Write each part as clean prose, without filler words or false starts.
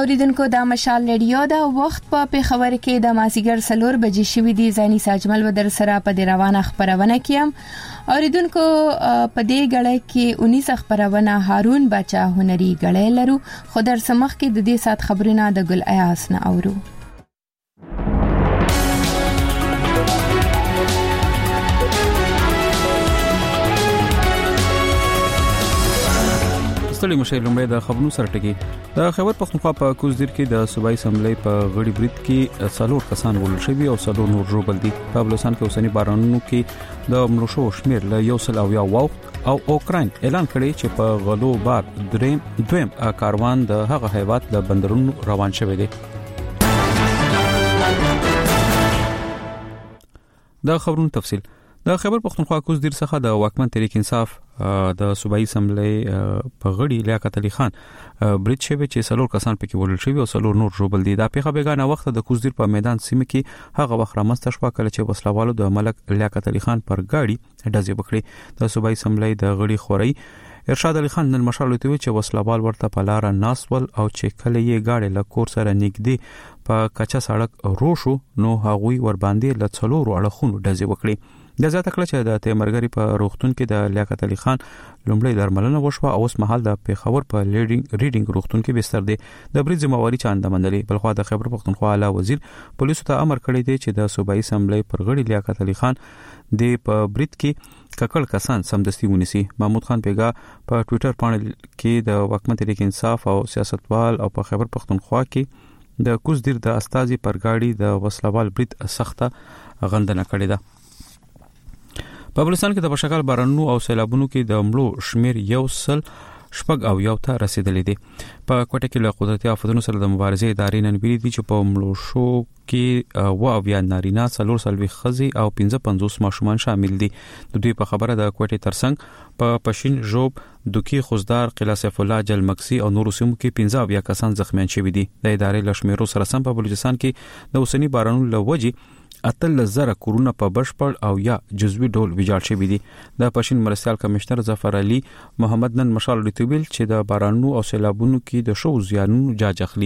اوریدونکو د مشال رادیو د وخت په پیښور کې د مازیګر 4 بجې شوې دي. ځاني ساجمل و در سره په دې روانه خبرونه کیم. اوریدونکو په دې غړې کې 19 خبرونه هارون بچا هنري غړې لرو. خو در سمخ کې د دې سات خبرونه د ګل ایاس نه اورو. ستړي مشه لومړی د خبرونو سره ټکی. د خیبر پختونخوا په کوزدیر کې د صوبایي اسمبلی په غړي برید کې 4 کسان وژل شوي او 4 نور ژوبل دي. په بلوچستان کې اوسنی بارانونو کې د ملوشو شمیر له 100 او اوکراین اعلان کړی چې په غلو بار دویم کاروان د هغه هیواد د بندرونو روان شوی دی. د خبرونو تفصیل. د خیبر پختونخوا کوزدیر څخه د واکمن تحریک انصاف د صوبایي اسمبلی په غړي لیاقت علي خان برید شوی چې 4 کسان پکې وژل شوي او 4 نور ژوبل دي. دا پیښه بیګانه وخت د کوزدیر په میدان سیمه کې هغه وخت رامنځته شوه کله چې وسلوالو د ملک لیاقت علي خان پر گاډي ډزې وکړې. د صوبایي اسمبلی د غړي خوري ارشاد علي خان نن مشال ویلي چې وسلوال ورته په لار ناسول او چې کله یې گاډي له کور سره نږدې په کچا سړک روشو نو هغوی ور باندې له 4 اړخونو ډزې وکړې. د زیاته کله چې د تیمرګری په روغتون کې د لیاقت علي خان لومړی درملنه وشوه او اوس مهال د پیښور په ریډینګ روغتون کې بستر دی. د برید ذمہواری چانده مندلي. بلخوا د خیبر پختونخوا اعلی وزیر پولیسو ته امر کړی دی چې د صوبایي اسمبلی پر غړي لیاقت علي خان د په برید کې ککړ کسان سمدستي ونیسي. محمود خان پیګا په ټوئیټر باندې کې د واکمن تحریک انصاف او سیاستوال او په خیبر پختونخوا کې د کوزدیر د استازي پر گاډي د وسلوال برید سخته غندنه کړې ده. په بلوچستان کې د بشکل بارانونو او سیلابونو کې د مړو شمیر 100 ته رسیدلې دي. په کوټه کې له قدرتي آفتونو سره د مبارزې ادارې نن ویلي دي چې په مړو شو کې 29 نارینه 4 خزي او 55 ماشومان شامل دي. د دوی په خبره د کوټه ترڅنګ په پښین جوب دوکي خوزدار قلعه سیف الله جلمکسي او نور سیمو کې 15 کسان زخمیان شوي دي. د ادارې لشمیرو سره سم په بلوچستان کې د اوسنی بارانونو لوجي 80,000 کورونه په بشپړ او یا جزوي ډول ویجاړ شوي دي. د پښین مرستيال کمشنر ظفر علي محمد نن مشال ریتویل چې د بارانونو او سیلابونو کې د شو زیانونو جاج اخلي.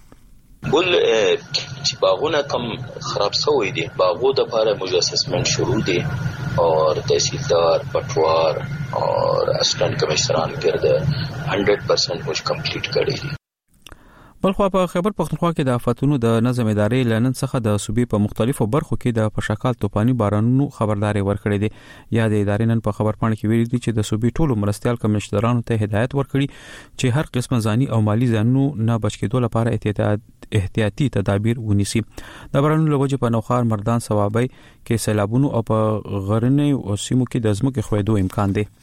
بل چې باغونه کم خراب شوی دي باغو د لپاره مجسسمنٹ شروع دي اور تحصیلدار پټوار اور اسسٹنٹ کمشنران ګرد 100% مش کمپلیټ کړی دي. بلخوا په خیبر پختونخوا کې د آفاتونو د نظم ادارې لنن څخه د صوبې په مختلفو برخو کې د پشکال توپانی بارانونو خبرداري ورکړې دي. یا د ادارې نن په خبر پاڼه کې ویلي دي چې د صوبې ټولو مرستيال کمشنرانو ته هدایت ورکړي چې هر قسم ځاني او مالی زیانونو نه بچ کېدو لپاره احتیاطي تدابیر ونیسي. د بارانونو لوجه په نوخار مردان ثوابي کې سیلابونو او په غرنۍ او سیمو کې د ځمکې خویدو امکان دی.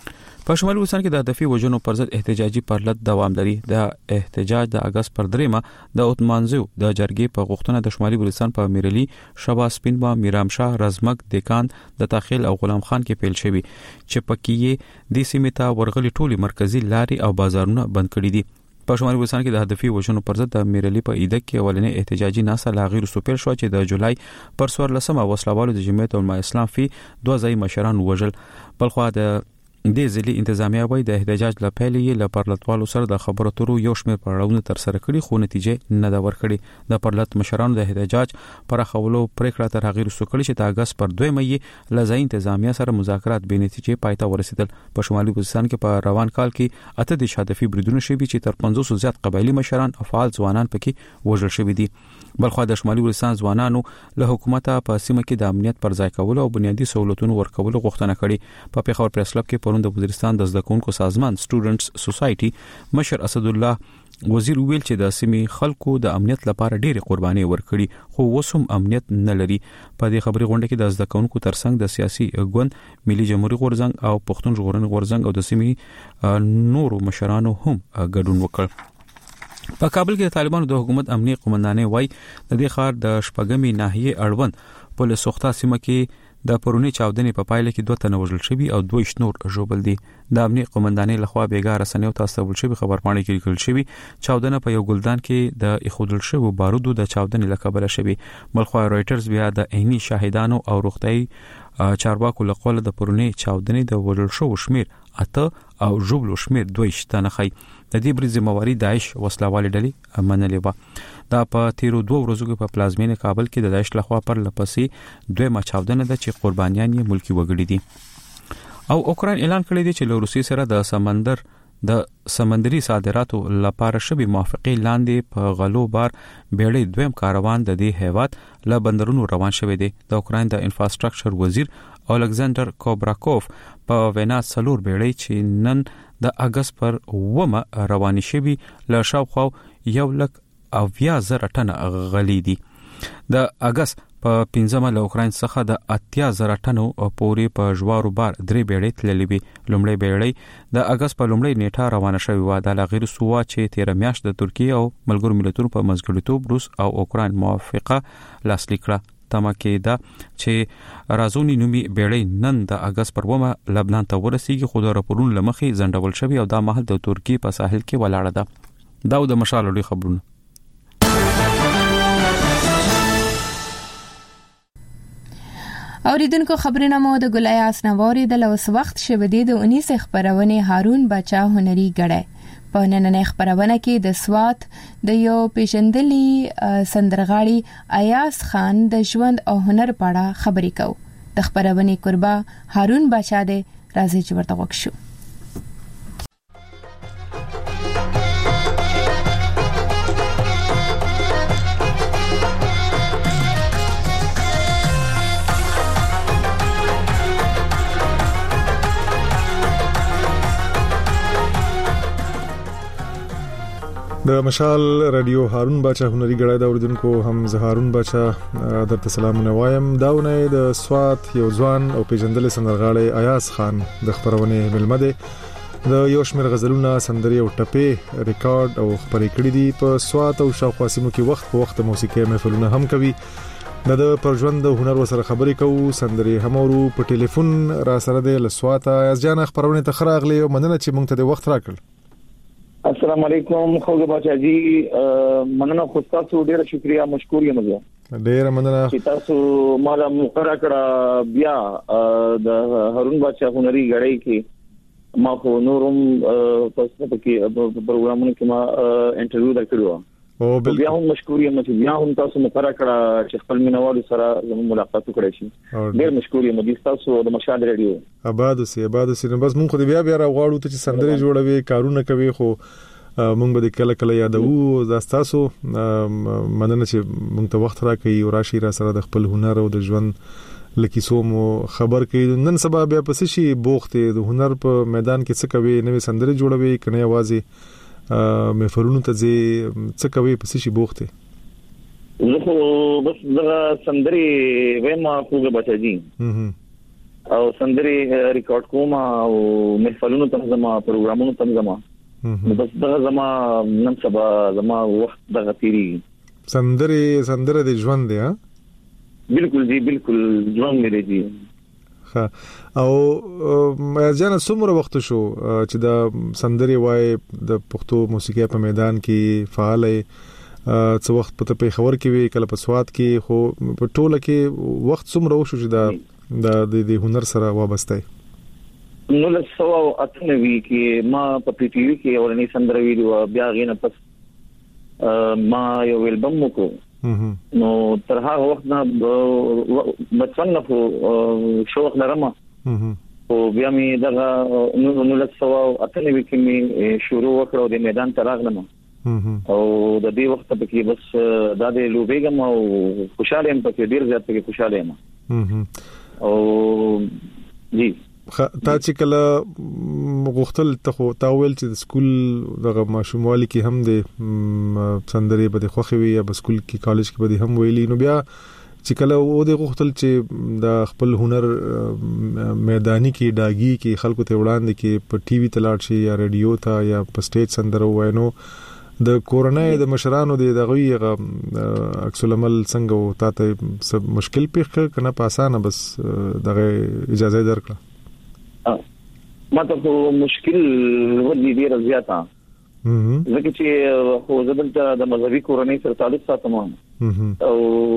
په شمالي وزن کې د هدفي وجونو پر ضد احتجاجي پرلط دوام لري. د احتجاج د اگست پر 3 د اوتمانزو د جرګې په غوښتنه د شمالي بلوچستان په میرلی شبا سپینبا میرامشاه رزمک دکان د تاخیل او غلام خان کې پیل شوی چې پکې د سیمه ورغلي ټولي مرکزی لاري او بازارونه بند کړي دي. په شمالي بلوچستان کې د هدفي وجونو پر ضد د میرلی په ایده کې اولنې احتجاجي ناسه لاغیر سوپیل شو چې د جولای پر 14 وسلوالو د جمعیت العلماء اسلام فی 2 ځای مشران وژل. بلخوا د د ځلې انتظامیه وای د احتجاج لپاره ل پرلطوالو سره د خبرو ترو یو شمېر پړاوونه تر سره کړي خو نتیجه نه دا ورکړي. د پرلط مشرانو د احتجاج پر خولو پریکړه تر هغه رسو کړي چې د اگست پر 2 مې لځای انتظامیه سره مذاکرات به نتیجه پایته ورسېدل. په شمالي بلوچستان کې په روان کال کې اته د شادفي بریدونه شوي چې تر 500 زیات قبایلی مشران او فعال ځوانان پکې وژل شوي دي. بلخوا د شمالي بلوچستان ځوانانو له حکومت په سیمه کې د امنیت پر ځای کول او بنیادی سہولتونو ورکول غوښتنه کړې. په پیښور پریس کلب کې پرون د وزیرستان د زدهکونکو سازمان سټوډنټس سوسایټي مشر اسد الله وزیر ویل چې د سیمې خلکو د امنیت لپاره ډېری قرباني ورکړي خو وسوم امنیت نه لري. په دې خبري غونډه کې د زدهکونکو ترڅنګ د سیاسي ګوند ملي جمهوریت غورځنګ او پښتون ژغورنې غورځنګ او د سیمې نورو مشرانو هم ګډون وکړ. په کابل کې د طالبانو د حکومت امنیه قومندانۍ وای د دې ښار د شپږمې ناحیه اړوند په سوخته سیمه کې د پرونی چاودنې په پایله کې 2 تنه وژل شوي او 2 نور ژوبل دي. د امنیه قومندانۍ لخوا بیګا رسنیو ته استول شوی خبرپاڼه کې لیکل شوی چاودنه په یو ګلدان کې د اخودل شوی بارودو د چاودنې لکبل شوی. بلخوا رويټرز بیا د عیني شاهدانو او روغتي چارواکو له قوله د پرونی چاودنې د وژل شو شمیر اته او ژوبل شمیر 2 تنه خي. د دې بری ذمہواری داعش وسلوالې ډلې منلې و دا په تیرو 2 ورځو کې په پلازمینه کابل کې د داعش لخوا پر لپسې دوه چاودنه د چې قربانیان یې ملکی وګړي دي او اوکرين اعلان کړی دی چې له روسیې سره د سمندري صادراتو لپاره شبي موافقه لاندې په غلو بار بیړۍ دویم کاروان د دې هیواد له بندرونو روان شوی دی د اوکرين د انفراستراکچر وزیر الکساندر کوبراکوف په وینا سلور بیړۍ چې نن د اگست پر ومه رواني شوی له شاوخوا 1,000 ټن غلي دي د اگست په 15 له اوکرين څخه د 80,000 ټنو پورې په جوارو بار درې بیړۍ تللې وي لومړی بیړۍ د اگست په لومړی نیټه روانه شوې و د غیر سوا چې 13 میاشت د ترکیه او ملګرو ملتونو په منځګړیتوب روس او اوکرين موافقه لاسلیک کړه تمه کې دا چې رازونی نومي بیړۍ نن د اگست پر ومه لبنان ته ورسیږي خو د راپورونو لمخې زندول شوی او دا مهال د ترکیه په ساحل کې ولاړه ده دا د مشال لوی خبرونه اوریدونکو خبرونه مو د ګلای اسنواري د لوس وخت شوه د 19 خبرونه هارون بچا هنري غړې په نننې خبرونه کې د سوات د یو پیژندلي سندرغاړي ایاز خان د ژوند او هنر په اړه خبرې کوي د خبرونه قربا هارون بچا د راځي چې ورته وښو د مشال رادیو هارون بچا هنري غړای دا اوریدونکو هم زه هارون بچا درته سلامونه وایم داونه د سوات یو ځوان او پیژندل سندرغاړي ایاز خان د خبرونه ملمده د یو شمېر غزلونه سندري او ټپې ریکارډ او خبرې کړې دي په سوات او شاوخوا سیمو کې وخت په وخت موسیقي محفلونه هم کوي د پرژوند هنر وسره خبرې کوو سندري همورو په ټلیفون را سره د لسواته ایاز جان خبرونه تخراغلي او مننه چې مونږ ته د وخت راکړ السلام علیکم خوږه بچا جی مننه خو تاسو ډیره شکریا مشکور یم زه ډیره مننه چې تاسو مال مقرره کړه بیا د هارون بچا هنري غړی کې ما خو نورم تاسو ته کې پروګرامونو کې ما انټرویو درکړو او بیا هم مشکور یم چې بیا هم تاسو مقرره کړه چې خپل مینوالو سره زموږ ملاقات وکړئ شي ډیر مشکور یم د تاسو د مشال رادیو آباد سي نو بس مونږ خو بیا راغواړو ته چې سندري جوړوي کارونه کوي خو مونږ به کله یادو د تاسو مننه چې مونږ ته وخت راکړي او راشي را سره د خپل هنر او د ژوند لکیسو مو خبر کوي نن سبا بیا پس شي بوخته د هنر په میدان کې څه کوي نوې سندري جوړوي کنه आवाज مفرونو ته څه کوي پس شي بوخته زه بس دا سندري وېما خوګه بچا جی او سندري ریکارډ کوم او محفلونو ته زما پروګرامونو ته زما بس دا زما نن سبا زما وخت د غتيري سندره د ژوند دی ها بالکل جی بالکل ژوند مې دی او ځان څومره وخت شو چې د سندري وای د پښتو موسیقي په میدان کې فعال څه وخت په خبر کې وی کله په سواد کې خو په ټوله کې وخت څومره وشو چې د هنر سره وابسته نو له سو او اتنوي کې ما په پی ټی وی کې اورني سندري ویډیو بیا غینه پس ما یو البم کو نو تر هغه وخت نه متصنف شوق لرمه او بیا می دغه نو له سو او اتنوي کې می شروع وکړو د میدان تراغلم او د دې وخت په کې بس د لوبېګم او خوشاله يم په ډیر زیات کې خوشاله یم او جی تا چې کله غوښتل ته تاول چې د سکول دغه ماشوموالي کې هم د سندري په خوخي وي یا په سکول کې کالج کې به هم ویلي نو بیا چې کله و د غوښتل چې د خپل هنر میداني کې داګي کې خلکو ته وړاندې کې په ټي وي تلاړ شي یا رادیو ته یا په سټیج سندرو وینو د کورونای د مشرانو د دغه عکس العمل څنګه او تاسو مشکل پیښ کنه په اسانه بس دغه اجازه درکړه ما ته مشکل ودی ډیر زیاته ځکه چې خو زبلته د مذهبي کورنۍ سره تعلق ساتم او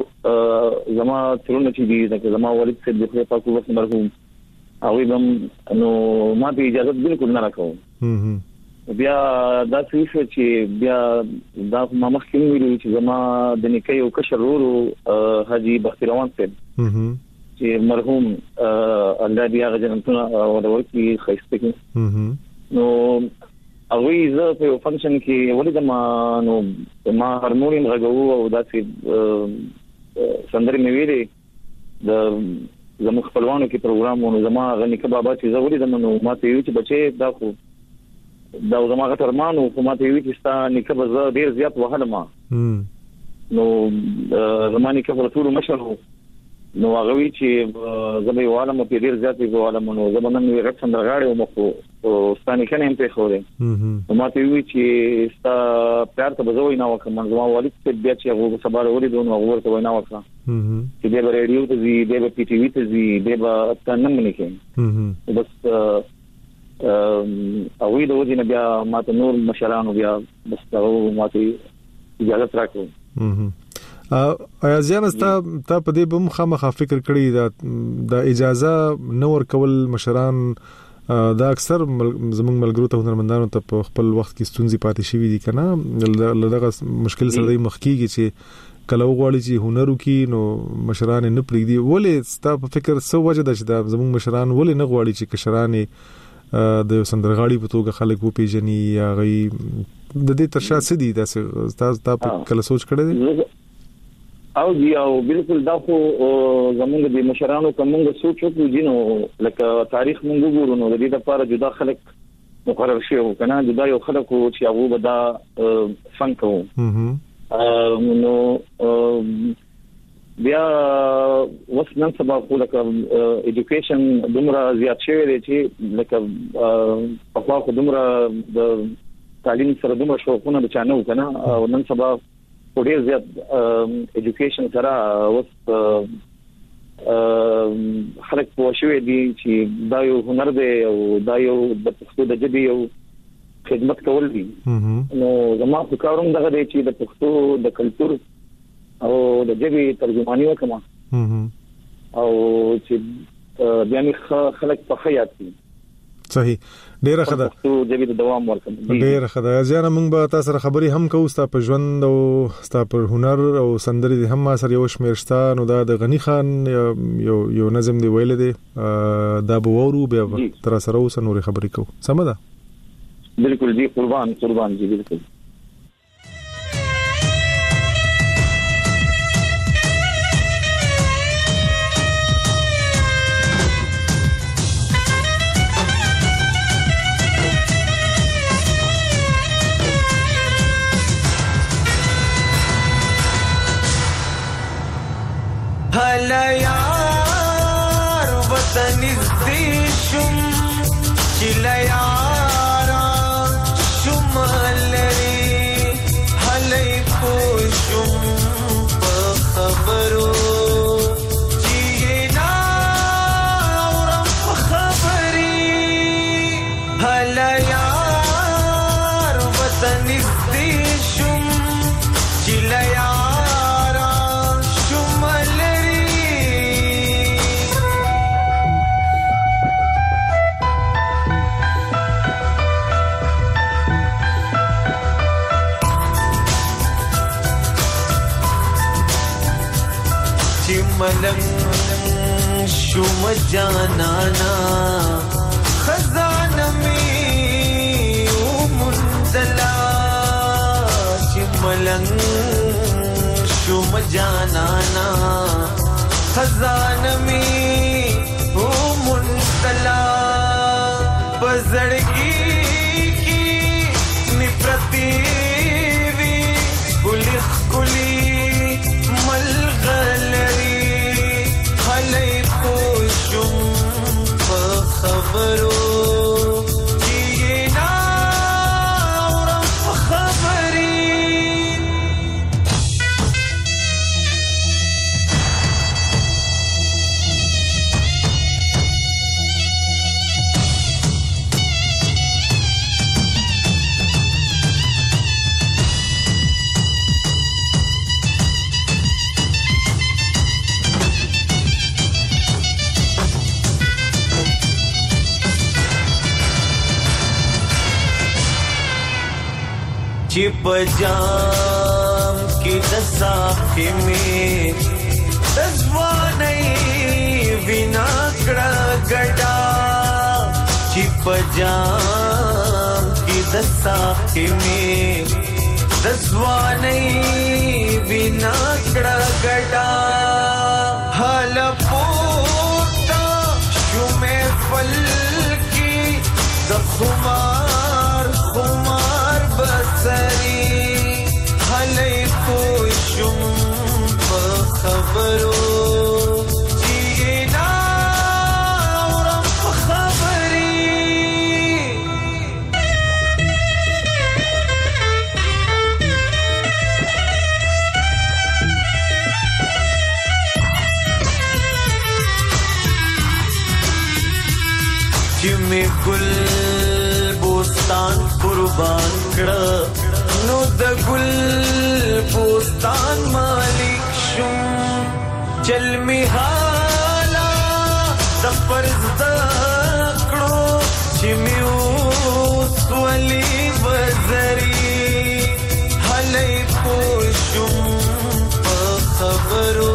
زما ترونه چې دي ځکه زما والد څخه د خپل پاکو وخت مرحوم او نو ما ته اجازه بالکل نه راکوم بیا دا څه شو چې بیا دا ما مخکې ویلو چې زما د نیکه یو کشر ورو حاجی بختي روان صاحب چې مرحوم الله دې هغه جنتونه ورورکی خیسته کې نو هغه زه په فنکشن کې ولې ما هارمونیم غږو او دا چې سندرې مې ویلې د زموږ خپلوانو کې پروګرام ونه زما غنیکه بابا چې زه ولې نو ما ته یو چې بچي دا خو دا زما غترمانو خو ما ته یو چې ستا نیکه به زه ډیر زیات وهلم نو زما نیکه په ټول مشرو نو هغه وی چې زما یو عالم په ډیر زیات یو عالم نو زما نن یو غټ سندرغاړي او مخ ستاني کنه هم په خوره نو ما ته وی چې ستا پیار ته بزوي نه وکم زما والد په بیا چې هغه سبا ورې دون هغه ورته وینا وکړه چې د ریډیو ته زی د پی ټی وی ته زی د تنم نه کې بس او وی د ودی نه بیا ماته نور مشرانو بیا بس او ماته اجازه راکړو ایا ځانستا ته په دې بم خامخا فکر کړی دا اجازه نور کول مشران دا اکثر زموږ ملګرو ته هنرمندانو ته په خپل وخت کې ستونزې پاتې شوې دي کنه لږه مشکل سره د مخکېږي چې کله وغواړي چې هنر وکي نو مشران نه پریږدي ولې ستا په فکر سو وجه ده چې دا زموږ مشران ولې نه غواړي چې کشران د سندرغاړي په توګه خلک و پیژني یا غي د دې ترشا سدي تاسو په کله سوچ کړی دی او دی او بالکل دا خو زمونږ د مشرانو کومه سوچ وکړو جنو لکه تاریخ مونږ ګورو نو د دې لپاره جدا خلک مقرر شي او کنه جدا یو خلک چې هغه به دا فن کوو نو بیا وسنن سبا خو لکه ایجوکیشن دومره زیات شوی دی چې لکه په خو دومره د تعلیم سره دومره شوقونه د چانو کنه او نن سبا ډیر زیات ایجوکیشن سره وس خلک په شوی دی چې دا یو هنر دی او دا یو د پښتو د ژبې یو خدمت کول دي نو زما په کاروم دغه دی چې د پښتو د کلچر او د ژبې ترجمانی وکما او چې بیا می خلک په خیات دي صحیح ډیره خدا پښتو ژبې د دوام ورکم ډیره خدا ځان موږ به تاسو سره خبري هم کوو ستاسو په ژوند او ستاسو په هنر او سندرې هم سره یو شمیرستا نو دا د غنی خان یو نظم دی ویل دی دا به ورو بیا تر سره اوس نور خبري کوو سم ده بالکل جی قربان جی بالکل هلا یار وطن دشم چلا یارا شمالری هلای پوشم په خبرو چینا اورم خبري هلا یار وطن دشم چلا ملنگ شوم جانانا خزانه می منزلا چې ملنگ شوم جانانا خزانه می منزلا بزړګي کی نفرتي وی ګلخ ګلی ملغلري خبرو چینا اورم خبري چې پجام کې د ساقي می دزوانې وینا کړه ګډا چې پجام کې د ساقي می دزوانې وینا کړه ګډا حال پورتا شومه فل کې د خمار بسري حلې پوښم په خبرو میں گل بوستان قربان کړه نو د ګل بوستان مالک شوم چل می حالا د فرض د کړو چې می اوس ولي وزري حلې پوښم په خبرو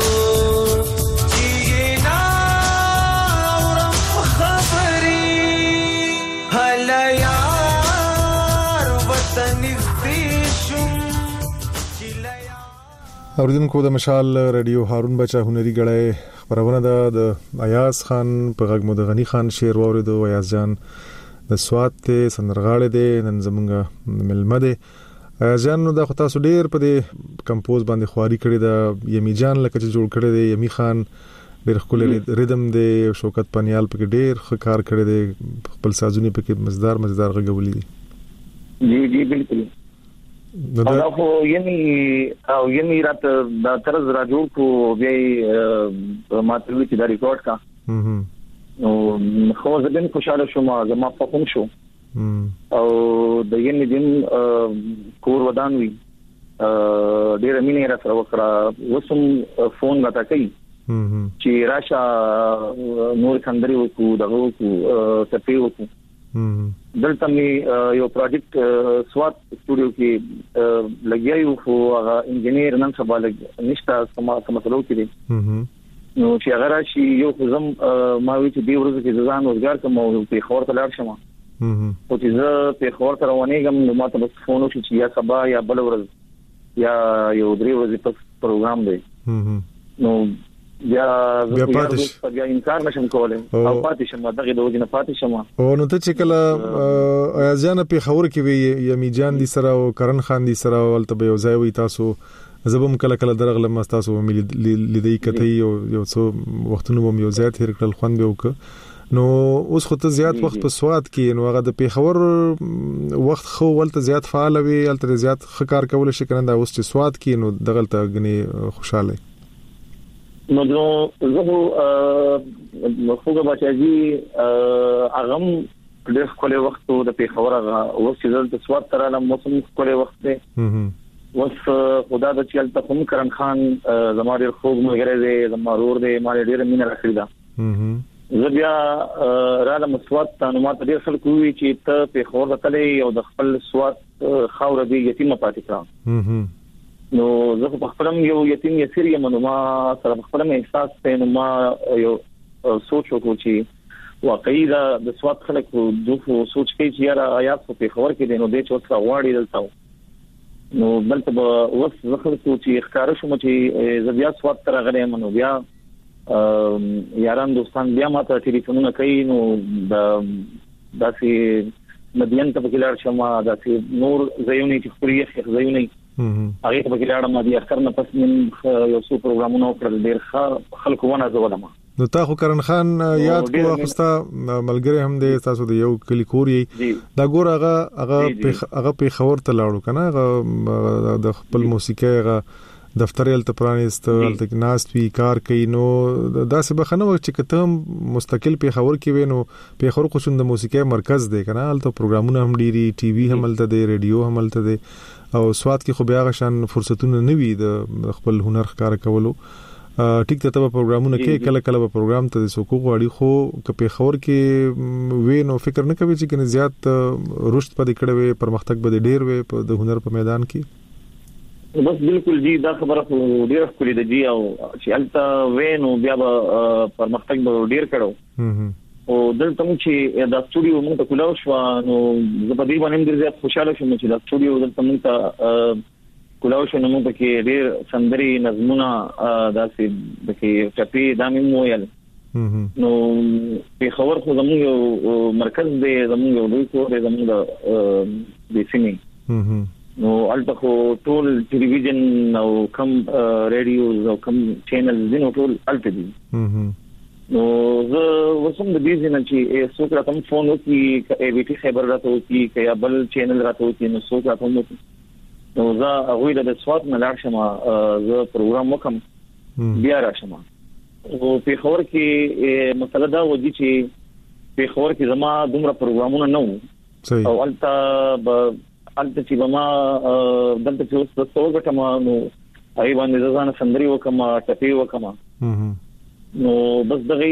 اوریدونکو د مشال رادیو هارون بچا هنري غړای خبرونه د ایاز خان په غږ مو د غنی خان شعر واوریدو ایاز جان د سواد ته سندرغاړي دي نن زمونږ ملمه دي ایاز جان نو د خطا سو ډیر په دې کمپوز باندې خواري کړی د یمی جان لکه چې جوړ کړی دی یمی خان ډیر خپل ریدم دی شوکت پنیال په ډیر ښه کار کړی دی خپل سازونه په کې مزدار غږولې دي جی بالکل دا خو یمی رات دا طرز را جوړ کو بیا ماته چې دا ریکارډ کا نو خو زه دې خوشاله شوم زما په کوم شو او د یمی دین کور ودان وی ډیر مینه را سره وکړه وسم فون غتا کوي چې راشه نور خندري وکړو دغه وکړو تپی وکړو دلته می یو پروجیکټ سوات سټوډیو کې لګیایو خو هغه انجنیر نن سبا نشته سمسلو کې دي نو چې هغه راشي یو زم ما وی چې دی ورځ کې ځان روزګار کوم او په خور ته لاړ شم او چې زه په خور ته روانېږم نو ماته بس فون وشي چې یا سبا یا بل ورځ یا یو درې ورځې په پروګرام دی نو بیا انکار نشم کولای او پاتې شم دغه د وجنه پاتې شم او نو ته چې کله ایازان په خبر کې وی یمی جان دي سره او کرن خان دي سره ولته به یو ځای وي تاسو زبم کله درغله مستاسو لیدې کته یو څو وختونو مو یو ځای تیر کړل خوان به وک نو اوس خو ته زیات وخت په سواد کې نو هغه د پیښور وخت خو ولته زیات فعال وي الته زیات خکار کول شي کنه دا اوس چې سواد کې نو دغلته غني خوشاله نو زه خوګه بچاجي اغم ډېر خپل وخت د پیښور اوس چې د سواد تراله موسم خپل وخت دی وس خدا د چل ته هم کرن خان زما ډېر خوګ مګره دی زما رور دی ما ډېر مینه راکړی دا زه بیا رااله مسواد ته نو ما ته ډېر خلک وی چې ته پیښور تلې او د خپل سواد خاور دی یتیم پاتې کړه نو زه په خپلم یو یتیم یسیر یم نو ما سره خپلم احساس ته نو ما یو سوچ وکړ چې واقعي د سواد خلک دوه سوچ کوي چې یاره آیات په خبر کې دي نو د چوت راوړی دلته نو بلته وس زخر چې ښکار شوم چې زبیا سواد تر غلې منو بیا یاران دوستان بیا ماته ټلیفونونه کوي نو داسې مدین ته بګلار شمه داسې نور زيونی چې خوري زيونی هغه ته بګلار ما دي اخر نه پس من یو څو پروګرامونه وکړل ډیر خلکو ونه زولم نو تا خو کرن خان یاد کو خوستا ملګری هم دی تاسو د یو کلی کوري دا ګور هغه په خبر ته لاړو کنه د خپل موسیقي هغه دفتر ال تپرانست ال تکناس وی کار کوي نو داسې بخنه چې کته مستقل په خبر کې وینو په خبر خو د موسیقي مرکز دی کنه ال ته پروګرامونه هم ډيري ټي وي هم ال ته دی رادیو هم ال ته دی او سواد کې خو بیا غشان فرصتونه نوي د خپل هنر ښکار کولو ټیک ته پروګرامونه کې کله کله پروګرام ته سکو غواړي خو په خبر کې وینو فکر نه کوي چې کنه زیات رشد پدې کړه وي پرمختګ به ډیر وي په د هنر په میدان کې بس بالکل جی دا خبره ډیر خولي د جی او چې الته وینو بیا پرمختګ به ډیر کړو او دلته چې دا سټوډیو موږ ته کولاو شو نو زه په دې باندې ډیر زیات خوشاله شوم چې دا سټوډیو دلته موږ ته کولاو شو نو موږ کې ډیر سندري نظمونه داسې د کې چپی دامي مویل نو په خبر خو زموږ مرکز دی زموږ دوی کو دی زموږ د سیمې نو البته خو ټول ټلویزیون او کم رادیو او کم چینل دي نو ټول البته دي نو زه وسم د دې نه چې څوک راته فون وکي ای وی ټي خبر راته وکي یا بل چینل راته وکي نو څوک راته وکي نو زه هغه د سواد نه لاړ شم زه پروګرام وکم بیا راشم او په خبر کې مسله دا و چې په خبر کې زما دومره پروګرامونه نه وو او البته چې ما دلته چې اوس څو غټه ما نو ای باندې ځان سندري وکم ټپي وکم نو بس دغه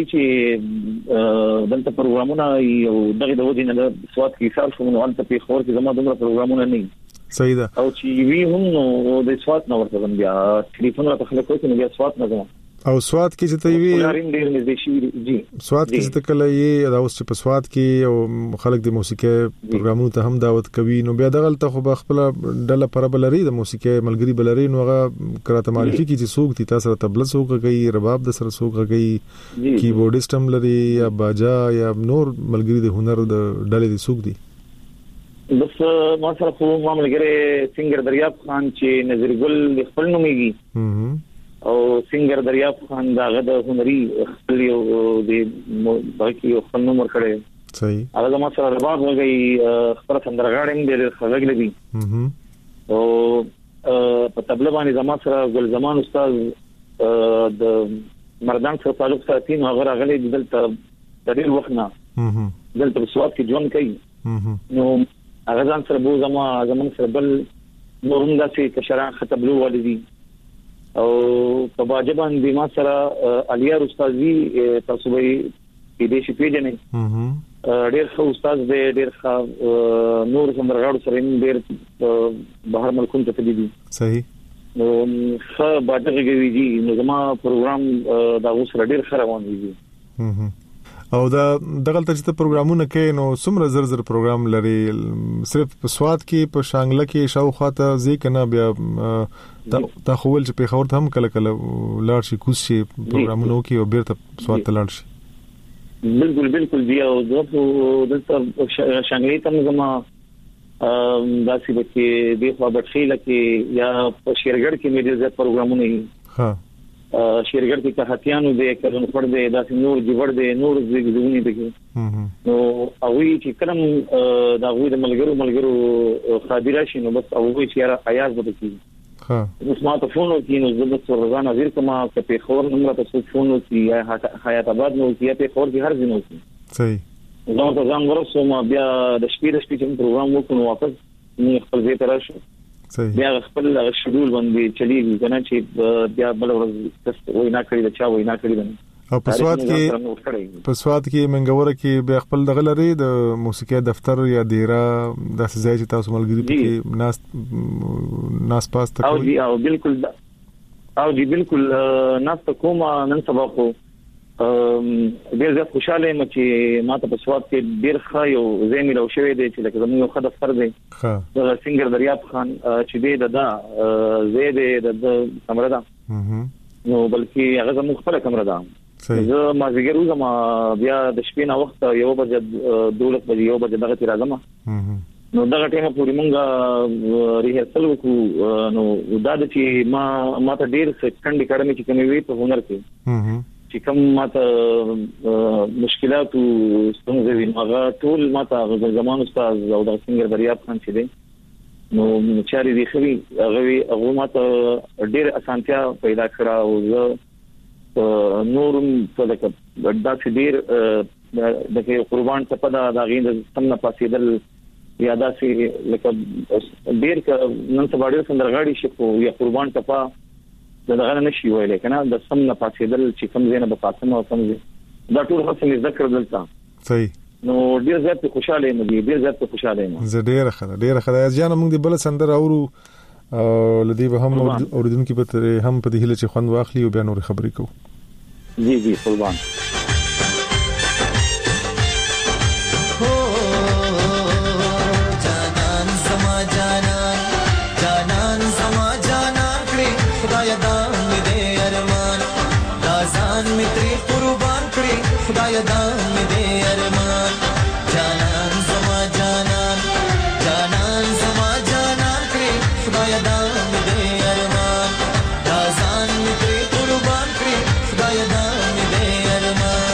چې دلته پروګرامونه یو دغه د وجه نه سواد کې سار شو نو البته په خبر کې زما دومره پروګرامونه نه صحیح ده او چې وی هم نو د سواد نو ورته بیا ټلیفون راته خلکو چې بیا سواد نه زما او سواد کې چې ته وی لارین ډیر نږدې شي جی سواد کې چې کله یې دا اوس په سواد کې او خلک د موسیقي پروګرامونو ته هم دعوت کوي نو بیا دغه ته خو خپل ډله پر بلري د موسیقي ملګری بلري نو هغه کراته معرفي کی چې څوک دي تاسو ته تبله څوک کوي رباب د سره څوک کوي کیبورډیسټ هم لري یا باجا یا نور ملګری د هنر د ډلې دي څوک دي بس ما سره خو ملګری سنگر دریاب خان چې نظر ګل خپل نوميږي او سنگر دریاب خان داغه د هنري خپل یو د باقي خپل نوم ورکړي صحیح هغه ما سره رباب وګي خپل سندرغاړم ډېر خلک لګي او په تبله باندې زما سره ګل زمان استاد د مردان سره تعلق ساتي نو هغه غلي دلته ډېر وخت نه دلته سواد کې جون کوي نو هغه ځان سره بو زمان سره بل نورم داسې کشران خطبلو والدي او په باجبان د ما سره الیار استادي تاسو به دې شي پیژنې ډېر ښه استاد دی ډېر ښه نور سندرغاړو سره ډېر بهر ملکونو ته تللی دي صحیح نو ښه باجغه کوي دي نو زما پروګرام دا اوس ډېر ښه روان دي او دا دغه ته پروګرامونه کې نو څومره زر پروګرام لري صرف په سواد کې په شانګله کې شاوخاته ځکه بیا تا خول چې په خبر ته هم کله کله لاړ شي کوس شي پروګرامونه کې او بیرته سواد ته لاړ شي بالکل دی او دلته شانګله ته زما داسې بچي د خو بټخیله کې یا په شیرګړ کې مې د پروګرامونه ها شیرګړ کې کهاتیانو دې کلون خور دې داسې نور جوړ دې نور زګونی دې نو او وی چې کلم دا غوې د ملګرو خادره شي نو بس او وی چې را حیاز بده کی ها اوس ما ته فون وکړ نو زه د روزانه نظر کما په خور نمبر ته فون وکړ یا حیات آباد نو کې په خور کې هر ځینو صحیح نو ته ځان ورسوم بیا د شپې چې پروګرام وکړو واپس نه خپل ځای ته راشم بیا خپل شډول باندې چلیږي کنه چې بیا بل ورځ وینا کړی دا چا وینا کړی او په سواد کې منګوره کې بیا خپل دغه لري د موسیقي دفتر یا دیره د ځای چې تاسو ملګری کې ناس پاس تک او بالکل ناس ته کوم نن سبا خو ډیر زیات خوشاله یم چې ماته په سواد کې ډیر ښه یو ځای ملو شوی دی چې لکه زموږ یو ښه دفتر دی د سنگر دریاب خان چې دی د زید د کمره ده نو بلکې هغه زموږ خپل کمره ده زه ما زیګر وزم بیا د شپې نه وخت یو بجې 12 بجې یو بجې دغه تیر راځم نو دغه ټیمه پوری مونږه ریهرسل وکړو نو دا چې ما ته ډیر سکند اکیډمي چې کومې وی په هنر کې چې کوم ماته مشکلات او ستونزې وي هغه ټول ماته زمان استاد او د سنگر دریاب خان چې دی نو چاري دی خوي هغه ماته ډېر اسانتیا پیدا کړه او زه نورم صدقه دا چې ډېر د قربان ته پدا دا غین د سمنه پاسېدل یا دا چې لکه ډېر نن سبا ډېر سندرغاړي شي یا قربان ته دغه نشي ویل کنه د سم نه پاسېدل چې کوم ځای نه به پاتم او کوم ځای دا ټول هڅه مې ذکر دلته صحیح نو ډیر زیات خوشاله یم ډیر زیات خوشاله یم زه ډیر خدای جان موږ د بل سندر اورو لدی به هم اوریدونکو په تر هم په دې هله چې خوند واخلي او بیا نور خبرې کوو جی قربان خدای دام دې ارمان جانان زما جانان جانان زما جانان کړی خدای دام دې ارمان دازان می تری قربان کړی خدای دام دې ارمان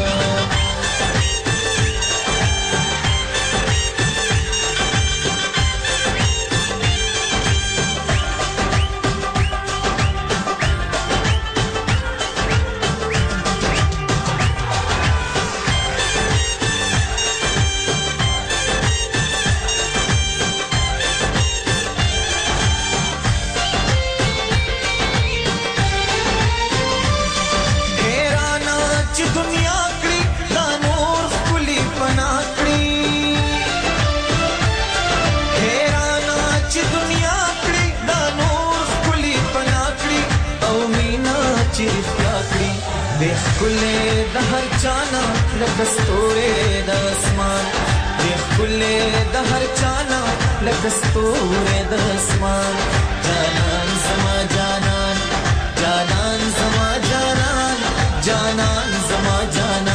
کله د هر چانا لکستورې د اسمان کله د هر چانا لکستورې د اسمان جانان زما جانان جانان زما جانان جانان زما جانان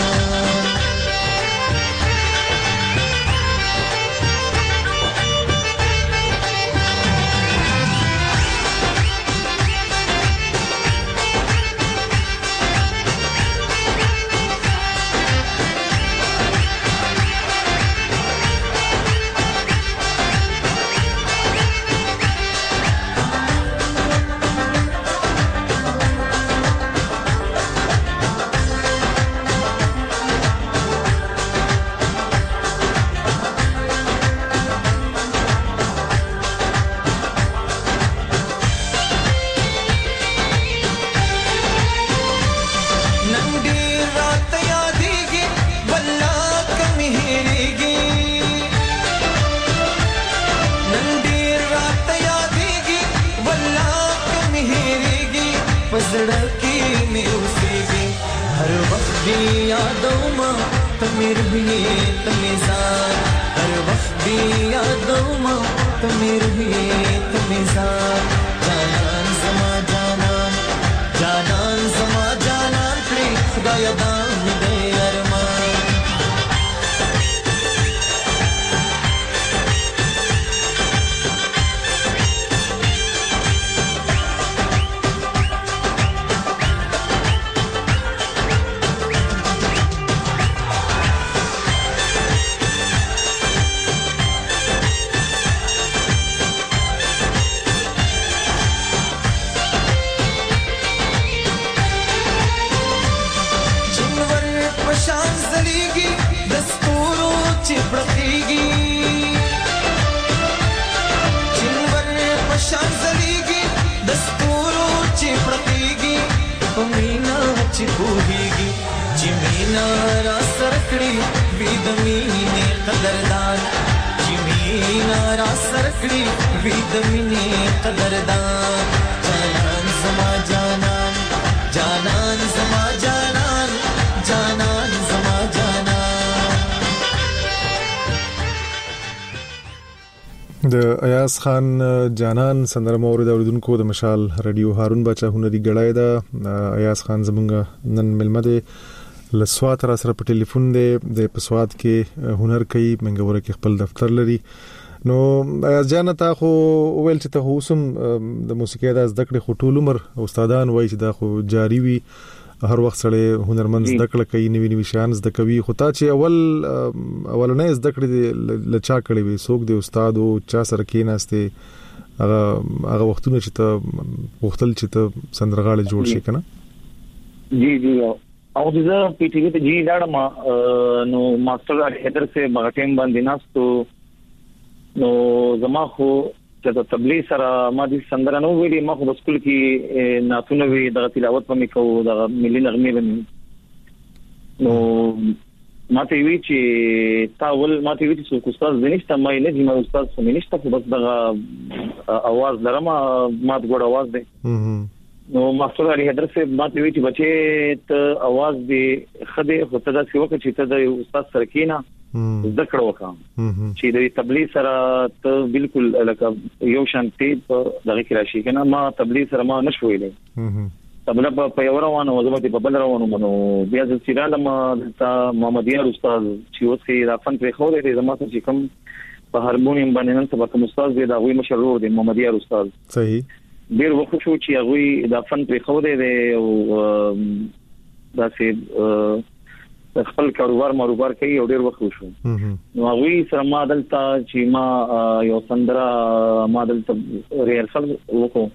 د ایاز خان جانان سندره مورد اوریدونکو د مشال رادیو هارون بچا هنري غړای دا ایاز خان زمونږ نن ملمده لسوات را سره په ټلیفون دی د پسوات کې هنر کوي منګوره کې خپل دفتر لري نو ایاز جان ته خو ویل چې ته اوسم د موسیقي د زده کړې خټول عمر استادان وایي چې دا خو جاری وي هر وخت سره هنرمند زده کړه کوي نوی شیان زده کوي خو تا چې اولنې زده کړې لچا کړې وي څوک د استاد او چا سره کېناسته هغه وختونه چې ته وختل چې ته سندرغاړي جوړ شي کنه جی او د پی ټی وی ته جی لاړم نو ماستر هیدر سے مغټیم باندې ناستو نو زما خو چې تبلیغ سره ما دي سندره نو ویلي ما خو سکول کې ناتونه وی د تلاوت په میکو د ملي نغمه باندې نو ما ته وی چې تاول ما ته وی چې استاد زنيشته ما نه دي ما استاد خو نشته خو بس دغه आवाज لرم ما د ګډ आवाज دی نو ماستر علي حیدر سے ما ته وی چې بچي ته आवाज دی خدای خو ته دا څه وکړي چې ته د استاد سره کینا ذکر وکم چې د تبلیغ سره ته بالکل لکه یو شانتي په دغه کې راشي کنه ما تبلیغ سره ما نشویلې تبلیغ په یو روانو وظیفه په بل روانو منو بیا چې سیراله ما د محمدیار استاد چې اوسې را فن په خو دې زما ته چې کوم په هارمونیم باندې نن سبا کوم استاد دی دا وی مشرور دی محمدیار استاد صحیح ډیر وخت شو چې هغه د فن په خو دې او دا سه خپل کاروبار کوي او ډیر وخت شو نو هغه سره ما دلته چې ما یو سندره ما دلته ریهرسل وکړو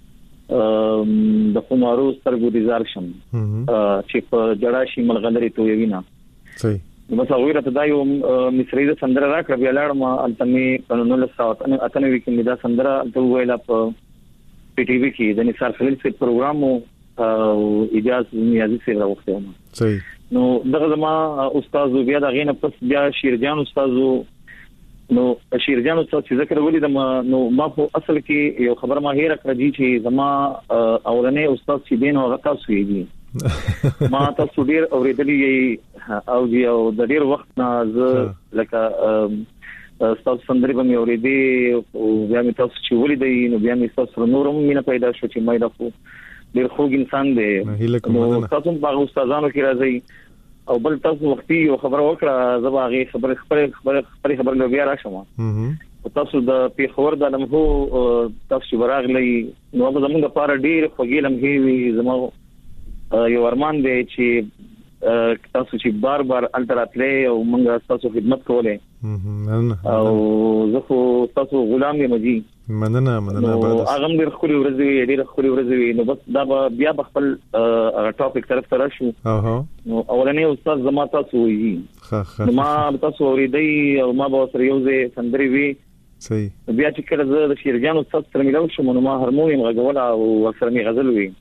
د کومارو سترګو دي زارشم چې په جړا شي ملغلري تو یوینا صحیح نو څنګه ورته دا یو مصری د سندره راکړه بیا لاړم التمي قانون له ساعت اتنه وکړم دا سندره ته ویلا په پی ټي وی کې د نثار خلیل سے پروګرام او اجازه نیازي سره وخته ما صحیح نو دغه زما استاد بیا د غینه پس بیا شیرجان استاد نو شیرجان استاد چې ذکر ولې د نو ما په اصل کې یو خبر ما هیر کړی چې زما اولنې استاد چې دین او غتا سویږي ما تاسو ډیر اوریدلې او د ډیر وخت نه ز لکه تاسو سندري به مې اورېدې او بیا مې تاسو چې ولیدې نو بیا مې تاسو نورم مینه پیدا شو چې مې دغه ډیر خوږ انسان دی نو تاسو په استادانو کې راځي او بل تاسو وختي یو خبر وکړه زباغي خبر نو بیا راشم او تاسو د پیښور د لمحو تاسو براغلی نو زموږ لپاره ډیر خوږی لمحې وي زموږ یو ارمان دی چې تاسو چې بار الټراتلې او موږ تاسو خدمت کولې او زه خو تاسو غلام یم جی مننه بعد اغم ډیر خوري ورځي نو بس دا بیا خپل ټاپک طرف ته راشو نو اولنې استاد زما تاسو وی ما تاسو ورېدې او ما به سره یو ځای سندري وی صحیح بیا چې کله زه د شیرجان استاد سره ملاو شوم نو ما هارمونیم غوړ او سره می غزل وی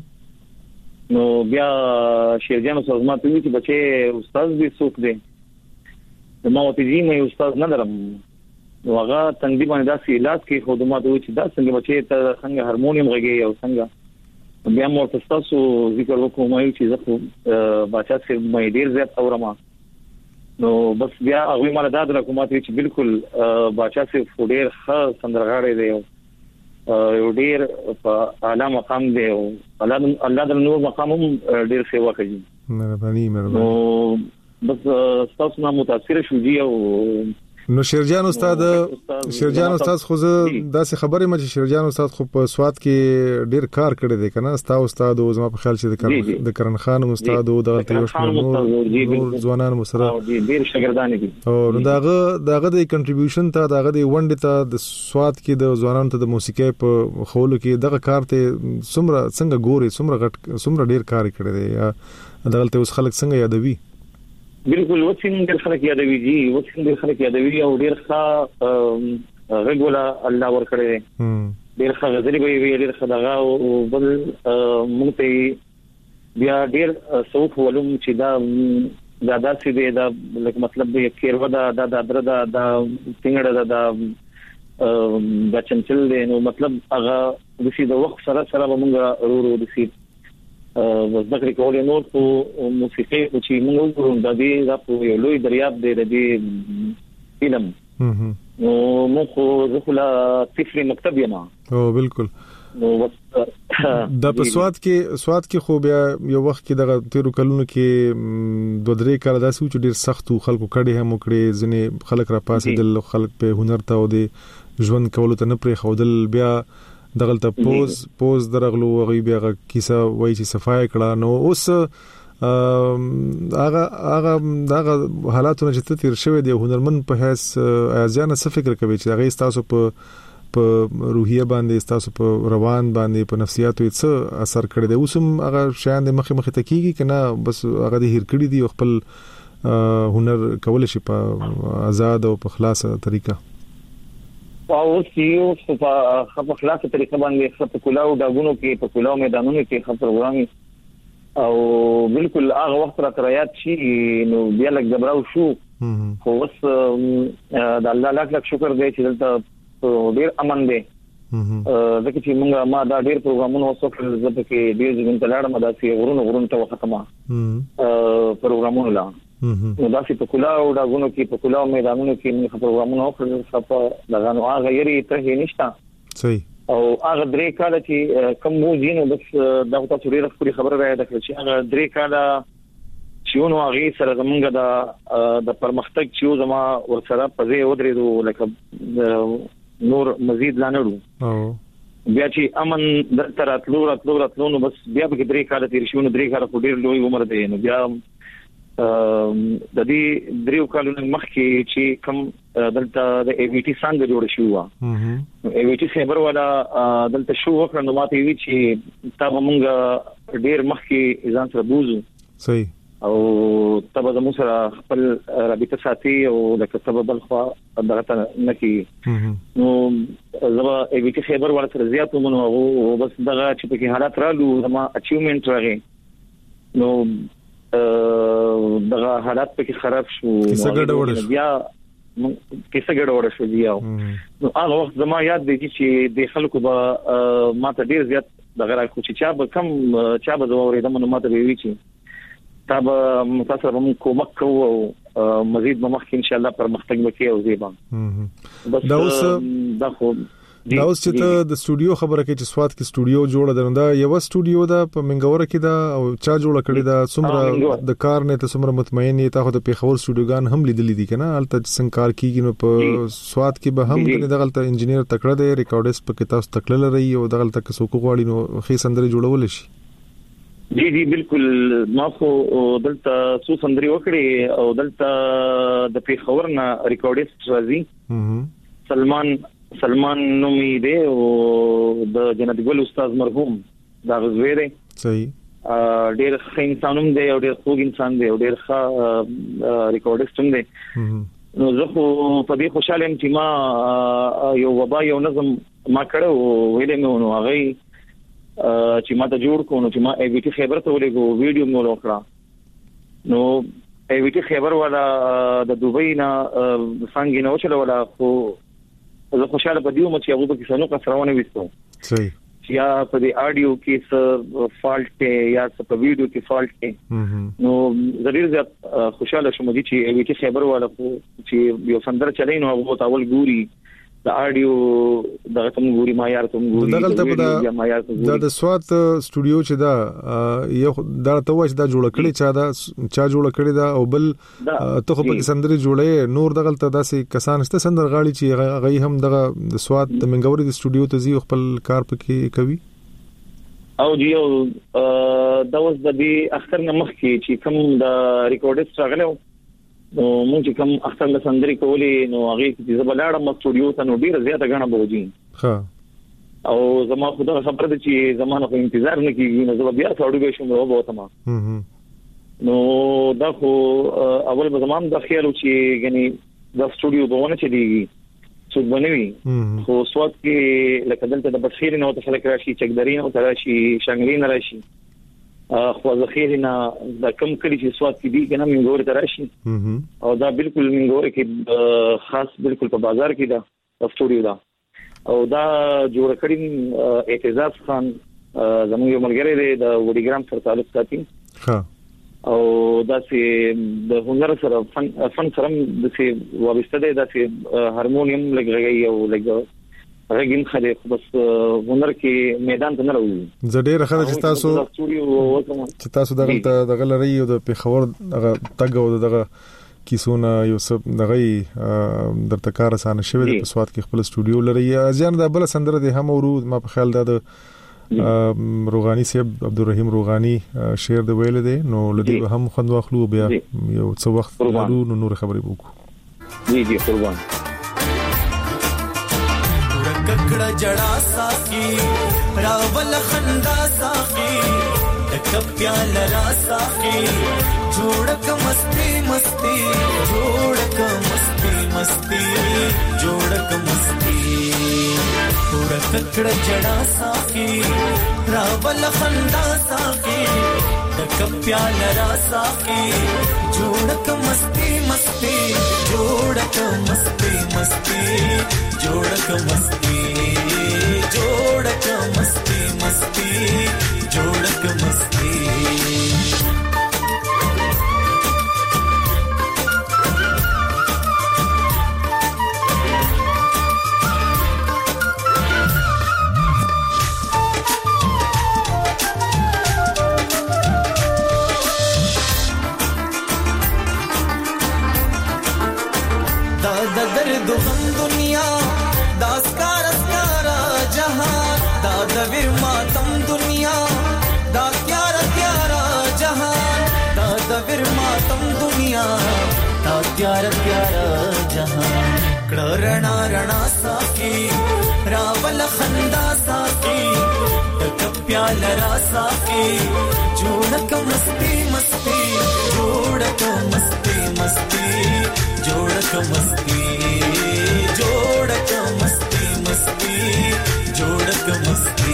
نو بیا شیرجان استاد ما ته وی چې بچي استاد دې څوک دی ما وته جی مې استاد نه درم نو هغه څنګه باندې دا سیلات کې خود ما ته وی چې دا څنګه بچي ته څنګه هارمونیم غږی او څنګه بیا مو تاسو ذکر وکوم چې زه بچا سره مې ډیر زیات اورم نو بس بیا هغه مال دا د حکومت چې بالکل بچا سره ډیر ښه سندرغاړي دی یو ډیر په اعلی مقام دی او الله د نور مقام ډیر سیوا کوي مهرباني نو بس تاسو نه متاثر شو جی او نو شیرجان استاد خو داسې خبره مې چې شیرجان استاد خو په سواد کې ډیر کار کړی دی کنه استاد او زما په خیال چې د کرن خان استاد او د تیوش نور ځوانان مسره ډیر شاګردان دي او داغه د کنټریبیوشن ته داغه د وند ته د سواد کې د ځوانانو ته د موسیقي په خولو کې دغه کار ته څنګه ګوري څومره ډیر کار کړی دی یا دغه ته اوس خلک څنګه یادوي بالکل وڅینګ ډېر خلک یادوي جی وڅینګ ډېر خلک یادوي او ډېر ښه غوړه الله ورکړي ډېر ښه غزلي وي ډېر ښه دغه او بل مونږ ته بیا ډېر سوق ولوم چې دا سي دی دا لکه مطلب دی کېرو دا درا دا څنګه دا چنچل دی نو مطلب هغه د سي د وخت سره مونږ ورو د سي ذکر کولې نور په موسیقي چې موږ وګورو د دې د یو لوی دریاب دی د دې علم نو موږ زه لا طفل مکتب یم او بالکل نو د په سواد کې خو بیا یو وخت کې دغه تیرو کلونو کې دوه درې کال داسې چې ډیر سخت خلکو کړي هم کړي ځنې خلک را پاسې دل خلک په هنر ته او د ژوند کولو ته نه پرې خودل بیا دغلته پوز درغلو غي بیا کیسه وای چې صفای کړه نو اوس هغه حالاتونه چې تیر شوی دی هنرمن په هیڅ ازانه څه فکر کوي چې هغه تاسو په روحیه باندې تاسو په روان باندې په نفسیاتو څه اثر کړی دی اوسم هغه شان د مخه تکیږي کنه بس هغه د هیر کړی دی خپل هنر کول شي په آزاد او په خلاصه طریقه او سیو په خلاصه طریقه باندې خپل کلاو داګونو کې په کلاو میدانونو کې خپل پروګرامي او بالکل هغه وخت را تریات شي نو بیا لږ جبراو شو خو اوس د الله لاک شکر دی چې دلته ډیر امن دی ځکه چې موږ ما دا ډیر پروګرامونه وسوکل زده کې ډیر ځین تلاړه ما داسې غرونو ته وختمه پروګرامونه لا نو داسې په کلاو داګونو کې په کلاو میدانونو کې موږ پروګرامونه وکړل په دغه هغه یری ته نشته صحیح او هغه درې کاله چې کوم مو جینو بس دا تاسو ډیره خبره راځي چې هغه درې کاله چې نو هغه سره زمونږ د پرمختګ چې زما ورسره پځې ودرېدو لکه نور مزید لانړو بیا چې امن درته راتلو نو بس بیا به درې کاله تیر شو نو درې کاله په ډیر لوی عمر دی نو بیا د دې دریو کالونو مخکې چې کوم دلته د ای وی ټي څنګه جوړ شو نو ای وی ټي خبر ولا دلته شو وکړ نو ماته وی چې تاسو مونږ ډیر مخکې ځان سره بوزو صحیح او تاسو د موږ سره خپل رابطه ساتي او د کتاب بل خو دغه نکي نو زما ای وی ټي خبر ولا سره زیاتو مونږ او بس دغه چې په حالات رالو زما اچیومنت راغی نو دغه حالات په کې خراب شو کیسه ګډوډه شو بیا نو هغه وخت زما یاد دی چې د خلکو به ماته ډیر زیات دغه راکو چې چا به زوریدم نو ماته وی چې تا به متاسفه موږ کومک کوو او مزید مخکې ان شاء الله پرمختګ وکړي او زیبا بس دا خو دا اوس چې ته د سټوډیو خبره کې چې سواد کې سټوډیو جوړه درنده یو سټوډیو دا په منګوره کې دا او چا جوړه کړی دا څومره د کار نه ته څومره مطمئن یې تاسو د پیښور سټوډیوګان هم لیدلې دي کنه البته څنګه کار کیږي نو په سواد کې به هم دغه ته انجنیر تکړه دی ریکارډس په کې تاسو تکړه لري او دغه ته څوک غواړي نو خې سندري جوړول شي جی بالکل ما خو دلته څو سندري وکړي او دلته د پیښور نه ریکارډس راځي سلمان نومي دی او د جنت ګل استاد مرحوم دا غزوی دی صحیح ډیر ښه انسانوم دی او ډیر خوږ انسان دی او ډیر ښه ریکارډست هم دی نو زه خو په دې خوشاله یم چې ما یو وبا یو نظم ما کړو ویلې نو هغه چې ما ته جوړ کو نو چې ما ای وی ټي خبر ته ولګو ویډیو مو وکړه نو ای وی ټي خبر ولا د دوبۍ نه څنګه نو چلو ولا خو زه خوشاله پدیو چې هغه په کیسانو کسرونه وستو صحیح یا په دې اډیو کې څه فالټ یا څه په ویډیو کې فالټ نو ضرور زیات خوشاله شوم چې وی کې خبر والا چې یو سندر چلای نو هغه تاول ګوري د اډیو دغه تم ګوري ما یار تم ګوري دا د سوات سټوډیو چې دا یو دا ته وښه دا جوړ کړی چا جوړ کړی دا او بل ته خو په سندري جوړې نور دغه ته داسې کسان است سندر غاړي چې غي هم دغه د سوات د منګوري د سټوډیو ته زی خپل کار پکې کوي او دیو دا اوس د دې اختر نه مخکې چې کوم د ریکارډس راغلو نو موږ چې کوم اختر له سندري کولې نو هغه چې زبلاړه م سټوډیو ته نو ډیر زیاته غاڼه بوجي ها او زما خدای خبر دي چې زمانه په انتظار نه کیږي نو زه بیا څوډو به شم وو ته ما نو دا خو اول به زمام د خیال چې غني د سټوډیو بونه چې دی څو بنوي خو سواد کې لکه دلته د بخیر نه وته خلک راشي چکدرین او تراشي شنګلین راشي خو ذخیره د کم کلی چې سواد کې دي کنه منګور تراشي او دا بالکل منګور کې خاص بالکل په بازار کې دا سټوډیو دا او دا جوړ کړی اعتزاز خان زموږ یو ملګری دی د وډیګرام سره تعلق ساتي او دا چې د هنر سره فن سره د څه وابسته دی دا چې هارمونیم لګي او لګي رګین خله بس هنر کې میدان ته نه راوځي زډیر خله چې تاسو دغه لري او د پیښور دغه تګ او دغه کیسونه یو څه دغه درته کار اسانه شوی د سواد کې خپل سټوډیو لري ځان د بل سندره د هم ورو ما په خیال د روغانی صاحب عبدالرحیم روغانی شعر د ویل دي نو لدی هم خوند واخلو بیا یو څه وخت ورو نور خبرې وکړو جی قربان ککړه جڑا ساقي راول خندا ساقي تک پیال را ساقي جوړک مستی مستی جوړک مستی مستی جوړک مستی جوړ ککړه جڑا صافي راول خندا صافي دک پیال را صافي جوړ ک مستی مستی جوړ ک مستی مستی جوړ ک مستی جوړ ک مستی مستی جوړ ک مستی درد غم دنیا داسکار اسکارا جہان دا ور ماتم دنیا دا پیارا پیارا جہان دا ور ماتم دنیا دا پیارا پیارا جہان کڑرنا رنا صافی راول خندا صافی دک پیال را صافی جوڑک مستی مستی جوڑک مستی مستی جوڑک مستی جوڑک مستی مستی جوڑک مستی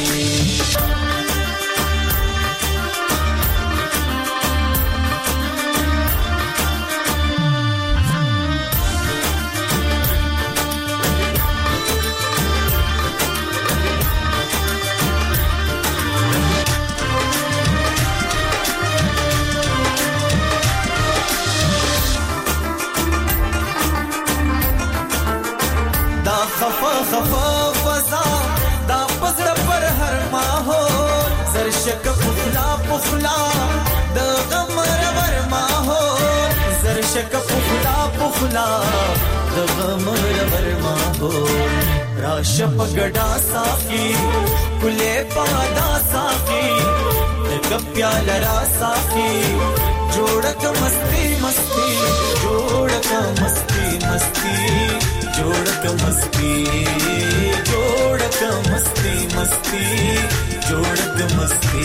خفا فضا دا پزړه پر هر ماحول زرشک پخلا پخلا د غم رور ماحول زرشک پخلا پخلا د غم رور ماحول راشپ ګډا صافي کله پادا صافي د پیال را صافي جوړک مستی مستی جوړک مستی مستی جوڑک مستی جوڑک مستی مستی جوڑک مستی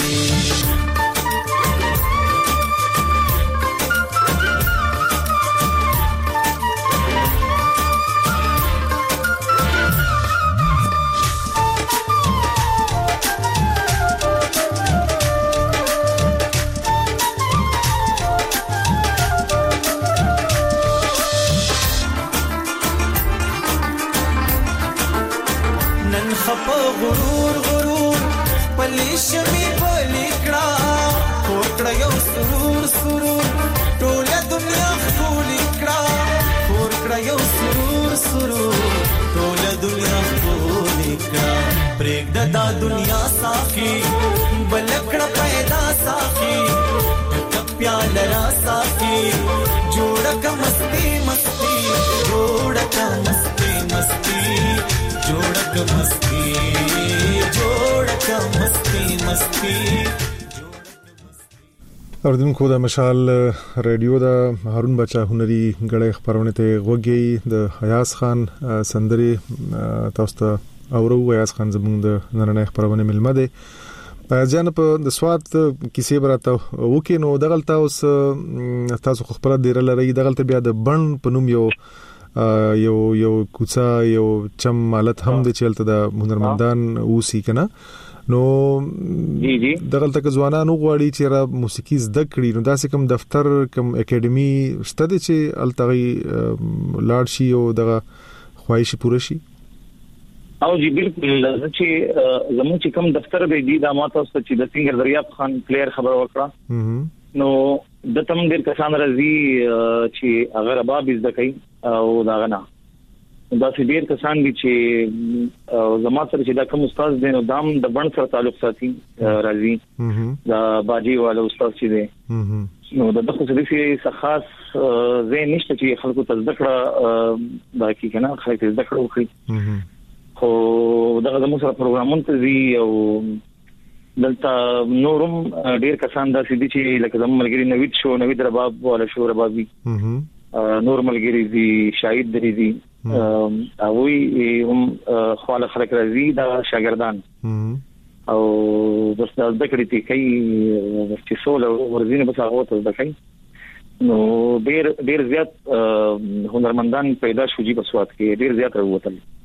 غرور غرور پلیشمی پلیکڑا کوکڑا یو سرور سرور ټوله دنیا خولکڑا کوکڑا یو سرور سرور ټوله دنیا خولکڑا پرېږده دا دنیا صافي بلکړه پیدا صافي دک پیال را صافي جوړک مستی مستی جوړک مستی مستی جوڑک مستی جوڑک مستی مستی اوردونکو د مشال رادیو د هارون بچا هنري غړې خبرونه ته غوږی د حیاس خان سندري تاسو ته اورو حیاس خان زموږ د نړۍ خبرونه ملمه ده ځان په د سواد کیسې براته وکي نو دغلت اوس تاسو خبره ډیره لري دغلت بیا د بن پنوم یو کوڅه یو چم مالت هم د چلته د هنرمندان اوسې کنه نو جی دغلت که ځوانانو غواړي چې را موسیقي زده کړي نو داسې کوم دفتر کوم اکیډمي شته چې التغي لاړ شي او دغه خواهش پوره شي او جی بالکل چې زموږ چې کوم دفتر به دي د ماته چې د سنگر دریاب خان پلیئر خبر وکړه نو د تم ډیر کسان راځي چې اگر اباب زده کوي او دا غنا دا ډیر کسان دي چې زما سره چې دا کوم استاد دي نو دام د بن سره تعلق ساتي راځي دا باجی والا استاد چې دي نو د دغه څه دي خاص زه نشته چې خلکو ته ذکر باقي کنه خلک ذکر وکړي خو دغه زموږ سره پروګرامونه دي او دلته نورم ډیر کسان دا سړي چې لکه زموږ ملګری نوید شو نوید رباب والا شو ربابي نور ملګری دي شاهد دري دي او هم خپل خلک راځي دا شاګردان او بس د ذکر دي کوي چې سول ورزينه بس هغه ته ځکای نو ډیر زیات هنرمندان پیدا شو جی په سواد کې ډیر زیات وروتل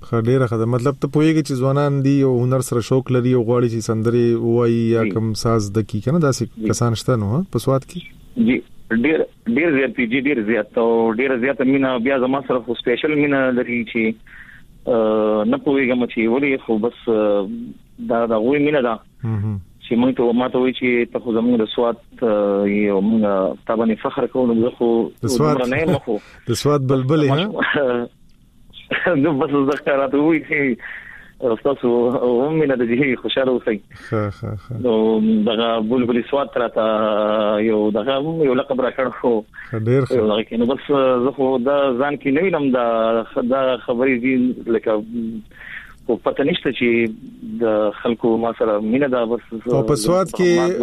خډيره خدای مطلب ته پوهیږي چې ځوانان دي او هنر سره شوق لري او غواړي چې سندري وایي یا کوم ساز د کی کنه داسې کسان شته نو په سواد کې جی ډیر زیات پی جی ډیر زیات او ډیر زیات مینا بیا زما سره خو سپیشل مینا لري چې نه پوهیږم چې ولې خو بس دا وې مینا دا چې موږ ته ماته وایي چې ته خو زموږ د سواد یو موږ تابانه فخر کوو نو خو د سواد نه مخو د سواد بلبل ها نو بس ذکرات وي چې تاسو هم نه د دې خوشاله اوسئ نو دا بلبل سواد تراته یو لقب راکړ خو ډېر ښه نو بس زه خو دا ځان کې نه وینم دا خبرې دي لکه او پته نشته چې د خلکو ما سره مینه دا بس په سواد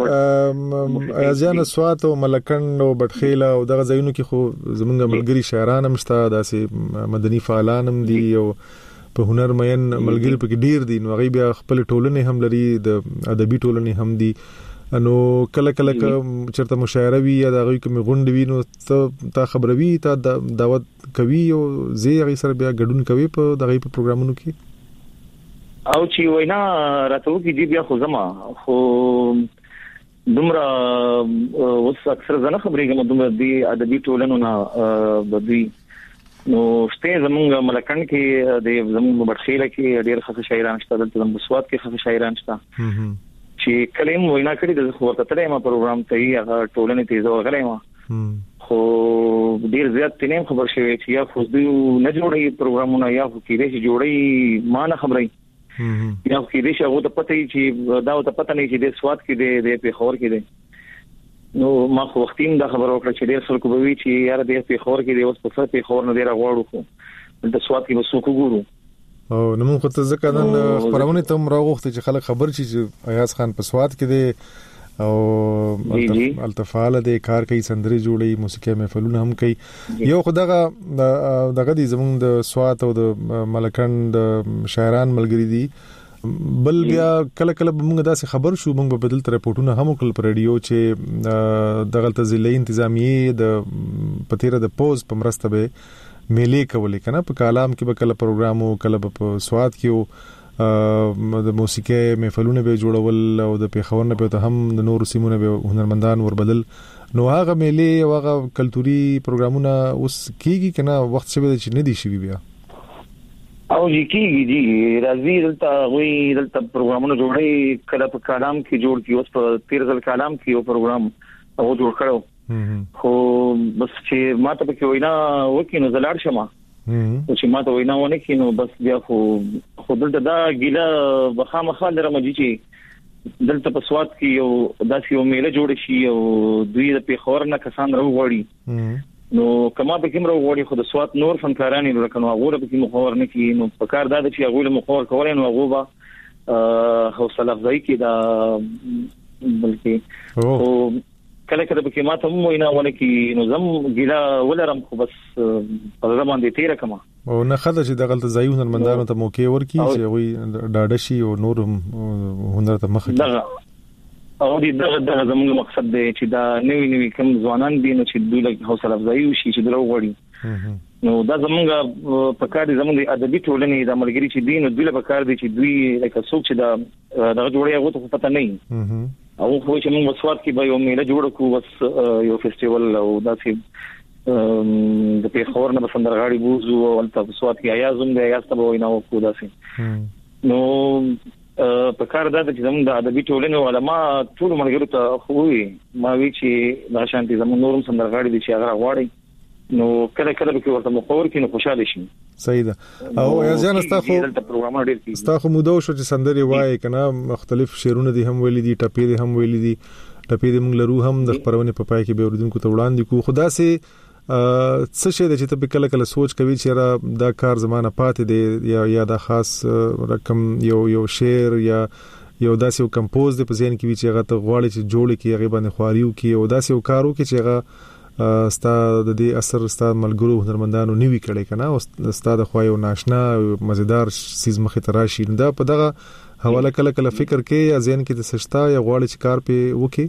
کې ازان سواد او ملکند او بټخیله او دغه ځایونو کې خو زمونږ ملګری شاعران هم شته داسې مدني فعالان هم دي او په هنر مین ملګری په کې ډیر دي نو غي بیا خپل ټولنې هم لري د ادبي ټولنې هم دي نو کله چرته مشاعره وی یا دغه کوم غونډه وی نو ته خبروي ته دعوت کوي او زی غي سره بیا ګډون کوي په دغه پروګرامونو کې او چې وینا راته وکي دی بیا خو زما خو دومره اوس اکثر زنه خبرېږم دومره دی ادبي ټولنو نه بدوي نو شته زمونږ ملکند کې د زمونږ بټخیله کې ډېر ښه شاعران شته دلته زموږ سواد کې ښه شاعران شته چې کلیم وینا کړی د خو ورته ما پروګرام ته یې هغه ټولنې ته زور غلې ما خو ډېر زیات تنیم خبر شوی چې یا خو دوی نه جوړي پروګرامونه یا خو کېږي چې جوړي ما نه خبرې یا خو دې شغو ته پته چې دا ته پته نه چې د سواد کې د پیښور کې دی نو ما خو وختیم دا خبر وکړه چې ډېر خلکو به وی چې یار د پیښور کې دی اوس په پیښور نه دی راغواړو خو د سواد کې وسو ګورو او نو موږ ته ځکه نن خبرونه ته راغوخته چې خلک خبر شي چې ایاز خان په سواد کې دی او التفاله د کار کوي سندري جوړي موسیقي محفلونه هم کوي یو خدغه دغه دي زمونږ د سواد او د ملکند شاعران ملګری دي بل بیا کله موږ داسې خبر شو موږ په بدل تر رپورټونه هم کول پر رادیو چې دغه ضلعي انتظامیه د پتیره د پوز په مرسته به میلې کولې کنه په کلام کې به کله پروګرامو کله په سواد کې د موسیقي محفلونه به جوړول او د پیښور نه به هم د نور سیمونه به هنرمندان وربدل نو هغه میلې او هغه کلتوري پروګرامونه اوس کیږي کنه وخت شوه چې نه دي شوی بیا او کیږي دي راځي دلته پروګرامونه جوړي کله په کلام کې جوړ کی اوس په 13 کلام کې یو پروګرام او جوړ کړو خو بس چې ماته په کې وینا وکینو زلاړ شمه چې ماته وینا ونه کینو بس بیا خو دلته دا ګیله بخامخه درمږي چې دلته په سواد کې یو داسې یو میله جوړ شي او دوی د پیښور نه کسان راوړي نو کما به کوم راوړي خو د سواد نور فنکاران یې لکه هغه به مخور نه کی نو په کار دا چې هغه مخور کولای نو هغه به حوصله افزایی کې دا بلکې کله به کې ماته مو نه ونه کې نو زم ګیلا ولرم خو بس په زمان دي تیر کما او نه خدای چې دغه ځایونه هنرمندانو ته موقع ورکړي چې وي ډاډه شي او نور هنر ته مخ کړي او دغه زموږ مقصد دی چې دا نوی کوم ځوانان دي نو چې دوی له حوصله افزایی وشي چې درو وړي نو دا زموږ په کار دي زموږ ادبي ټولنې د ملګری چې دین دوی له په کار دي چې دوی لکه څوک چې دا دغه جوړي هغه ته پته نه او خو چې موږ وسواد کې به یو میله جوړ کوو بس یو فیسټیوال او داسې د پیښور نه سندرغاړي بوزو او البته وسواد کې ایازم دی ایاز ته وینا وکړو داسې نو په کار دا چې زموږ د ادبي ټولنې علما ټول ملګرو ته خوې ما وی چې دا شانتي زموږ نورم سندرغاړي دي چې هغه غواړي نو کله به ورته مخور کې نو خوشاله شي صحیح ده او ځان استاخو مودو شو چې سندري وای کنه مختلف شعرونه دي هم ویلي دي ټپې دي هم ویلي دي ټپې دي موږ لرو هم د خبرونه په پای کې به اوریدونکو ته وړاندې کو خدا سي څه شي چې ته کله سوچ کوي چې دا کار زمانہ پاتې دی یا دا خاص رقم یو شعر یا یو داسې کمپوز دی په ځین کې چې هغه ته غواړي چې جوړ کې هغه باندې خواریو کې او داسې کارو کې چې هغه استاد د دې اثر استاد ملګرو هنرمندانو نیوي کړي کنه او استاد خو یو ناشنا مزیدار سیز مخه تراشي دا په دغه حواله کله فکر کې یا ذهن کې د سشتا یا غواړي چې کار په وکي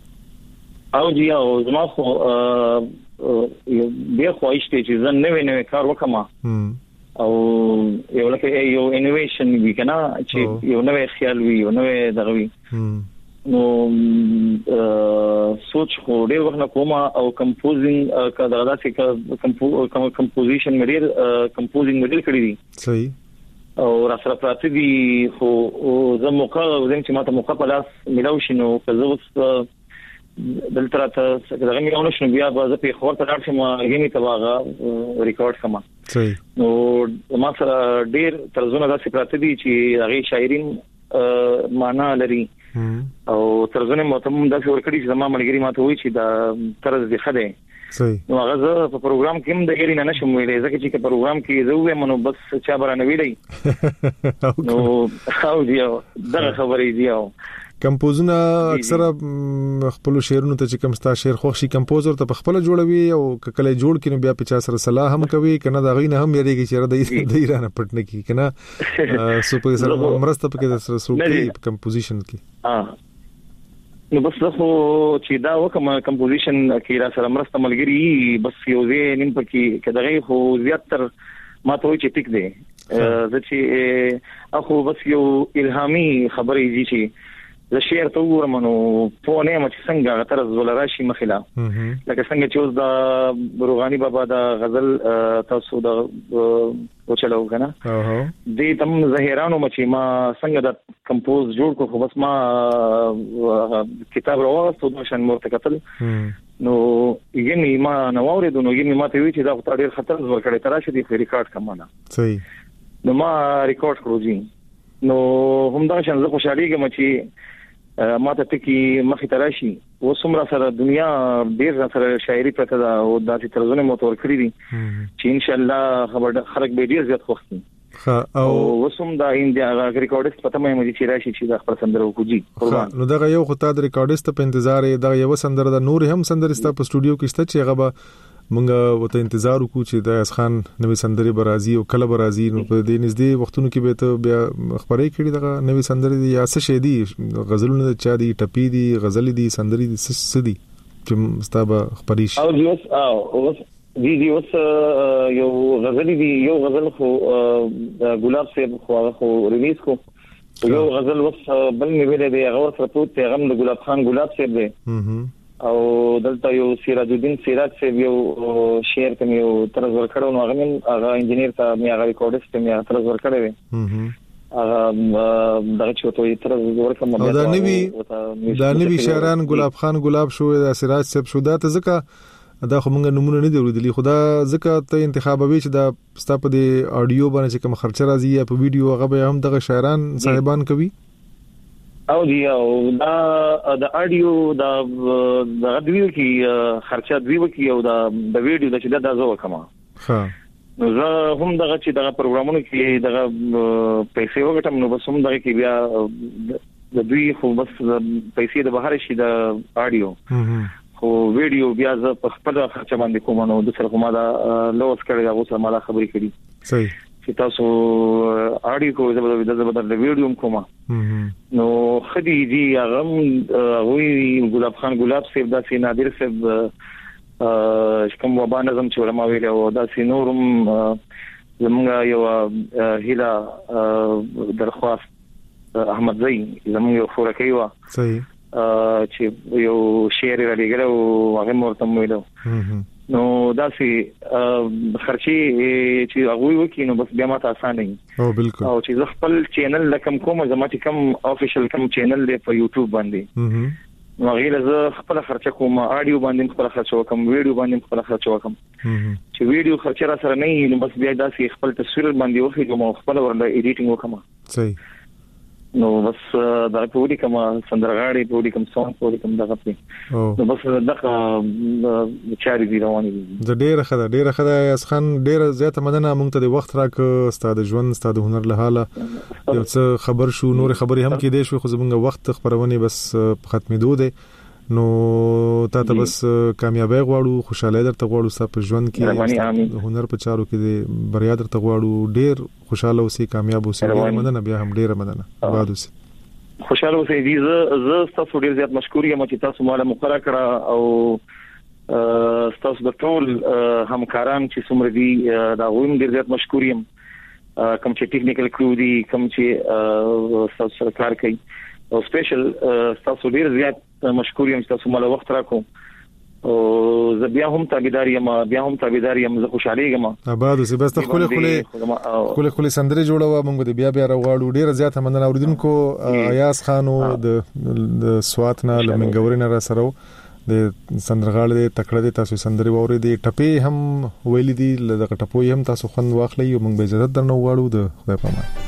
او جی او زما خو به خوښته چې زه نوې کار وکم او یو لکه یو انوویشن وی کنه چې یو نوې خیال وی یو نوې دغوي نو سوچ خو ډېر وخت کوم او کمپوزینګ کدا چې کمپوزیشن کمپوزینګ مډل کړی دي صحیح او را سره پراته دي خو زه موقع زم چې ماته موقع په لاس ملاو شنو که زه اوس دلته ته دغه میونه شنو بیا به په خور ته راځم یعنی تواغه ریکارډ کما صحیح نو ما سره ډیر طرزونه داسې پراته دي چې هغه شاعرین معنا لري او طرزونه متم داسې ورکړي چې زما ملګری ماته وایي چې دا طرز دی خده صحیح نو هغه په پروګرام کې هم د غیر نه نشم ویلې ځکه چې په پروګرام کې زه وایم نو بس چا برانه ویلې نو خو دی دغه خبرې دی کمپوزونه اکثر خپل شعرونو ته چې کوم ستا شعر خوښ شي کمپوزر ته خپل جوړوي او کله جوړ کینو بیا په چا سره صلاح هم کوي کنه دا غینه هم یریږي چې د ایران پټنه کی کنه سپر سره مرسته پکې سره سوکي کمپوزیشن کې نو بس خو چې دا وکم کمپوزیشن کې را سره مرسته ملګری بس یو ځای نیم پکې کداغه خو زیاتره ما ته چې ټیک دی چې اخو بس یو الهامي خبرې دي چې د شعر ته ورمنو په نه مچ څنګه غتر زولراشي مخلا لکه څنګه چې اوس د روغاني بابا د غزل تاسو د وچلو کنه دې تم زهیرانو مچ ما څنګه د کمپوز جوړ کو خو بس ما کتاب راوستو د شان مرتکتل نو یعنی ما نو اوریدو نو یعنی ما ته وی چې دا خطر ډیر خطر زور کړي تراشه دي ریکارډ کمانه صحیح نو ما ریکارډ کړو جی نو هم دا شان زه خوشاليږم چې ما ته تکي مخې تراشي و څومره سره دنیا ډیر سره شاعري پته دا او داسې طرزونه موتور کړی دي چې ان شاء الله خلک به ډیر زیات خوښ او وسوم دا انډیا ریکارډست پته مې مې چې راشي چې د خپل سندرو کوجی قربان نو دا یو خطا د ریکارډست په انتظار دا یو سندره د نور هم سندرستا په سټوډیو کې شته چې هغه مونږه وته انتظار وکړو چې د اسخان نوې سندري برازي او کله برازي نو په دې نږدې وختونو کې به ته بیا خبرې کړې دغه نوې سندري دي یا څه شي دي غزلونه چا دي ټپي دي غزل دي سندري دي څه دي چې ستابه خبرېش او دي اوس یو غزل دي یو غزل خو ګلاب صاحب خو ریلیز کو یو غزل وس بل مې ویل دی هغه سره پروت پیغام د ګلاب خان ګلاب صاحب دی او دلته یو سراج الدین سراج صاحب یو شعر کوم یو طرز ورکړو نو هغه انجنیر ته مې هغه ریکارډست ته مې طرز ورکړی وي هغه دغه چې ته طرز ورکړم دا نوی شاعران ګلاب خان ګلاب شو دا سراج صاحب شو دا ته ځکه دا خو موږ نمونه نه دی ورېدلی خدا ځکه ته انتخابوي چې دا ستا په دی اډیو باندې چې کوم خرچه راځي یا په ویډیو هغه هم دغه شاعران صاحبان کوي او دی او دا د اډیو د غدویو کې خرچه دیو کې او د ویډیو د چې دا زو کما نو زه هم دغه چې دغه پروګرامونو کې دغه پیسې وګټم نو بس هم دغه کې بیا د دوی خو بس پیسې د بهر شي د اډیو خو ویډیو بیا زه په خپل خرچه باندې کوم نو د سره کومه دا لوس کړی دا اوس ما خبرې کړي صحیح چې تاسو اډیو کو زبردست ویډیو کوم نو خدي دي هغه وی ګلاب خان ګلاب صاحب دا سي نادر صاحب کوم وبا نظم چې ولما ویل او دا سي نورم زمونږ یو هیله درخواست احمد زئی زمونږ یو فورکې وا صحیح چې یو شعر را لګلو هغه مرتم ویلو نو دا سي خرچي چې هغه وکي نو بس بیا ماته آسان نه او بالکل او چې خپل چینل لکم کوم زما چې کوم افیشل کوم چینل دی په یوټیوب باندې نو غیر زه خپل خرچه کوم اډیو باندې خپل خرچه وکم ویډیو باندې خپل خرچه وکم چې ویډیو خرچه را سره نه نو بس بیا دا سي خپل تصویر باندې وخی کوم خپل ورنده ایډیټینګ وکم صحیح نو بس دا په وړي کوم سندرغاړي په وړي کوم سونګ په وړي کوم دغه په نو بس دغه چاري دي روانې دي ډېر خدای اسخان ډېر زیاته مننه مونږ ته د وخت راک ستاسو ژوند ستاسو هنر له حاله یو څه خبر شو نور خبري هم کې دي شو خو زمونږ وخت خبرونه بس ختمېدو دي نو تاسو بس کامیابی غواړو خوشاله درته غواړو ستاسو ژوند کې هنر په چارو کې بریا درته غواړو ډېر خوشاله اوسئ کامیاب اوسئ مننه بیا هم ډېر مننه آباد اوسئ خوشاله اوسئ زه تاسو ډېر زیات مشکور یم چې تاسو مال مقرره کړه او تاسو د ټول همکاران چې څومره دي دا ویم ډېر زیات مشکور یم کوم چې ټیکنیکل کرو دي کوم چې سرکار کوي او سپیشل تاسو ډیر زیات مشکور یم تاسو مال وخت راکو او زه بیا هم تابعدار یم زه خوشاله یم آباد اوسې بس ته خله سندري جوړوا موږ د بیا راغواړو ډیر زیات مننه اوریدونکو ایاز خانو د سواتنا لمنګورین را سره د سندرغاړي د تکړه د تاسو سندري ووري د ټپي هم ویلي دي لږه ټپوي هم تاسو خوند واخلي او موږ به اجازه درنو واړو د خدای په امان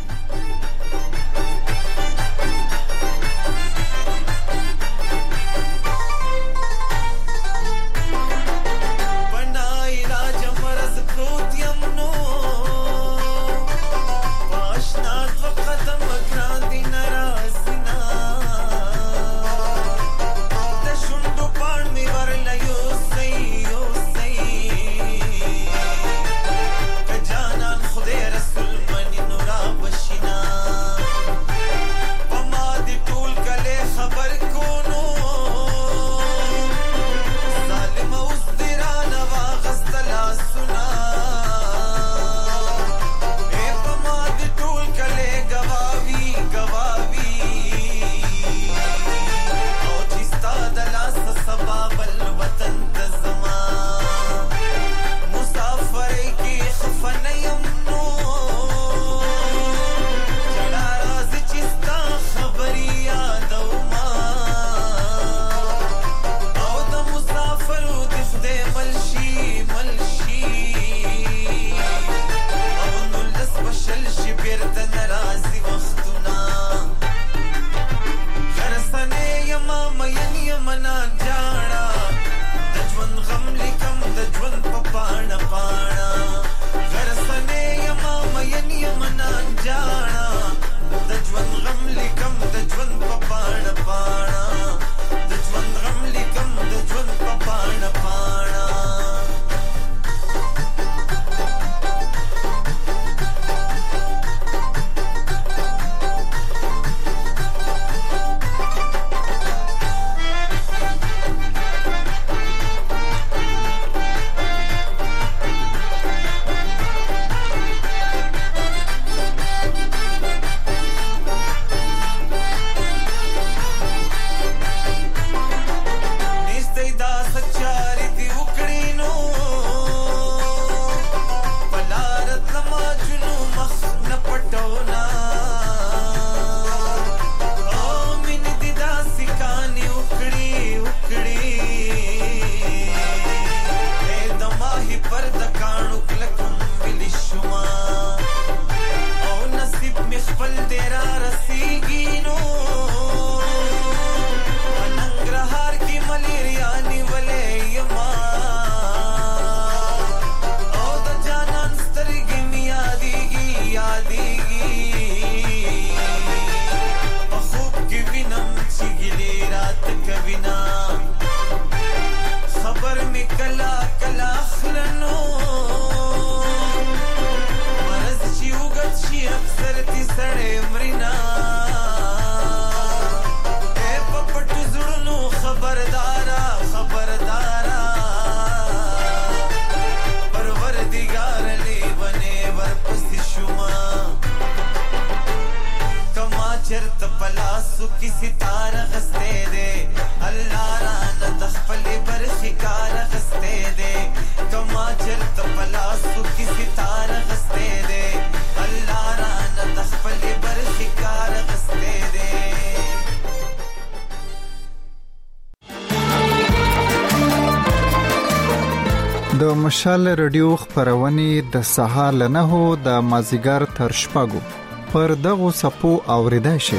د مشال رادیو خبرونه د سهار له 9 د مازیګر تر شپږو پر دغه سپو اوریدای شي.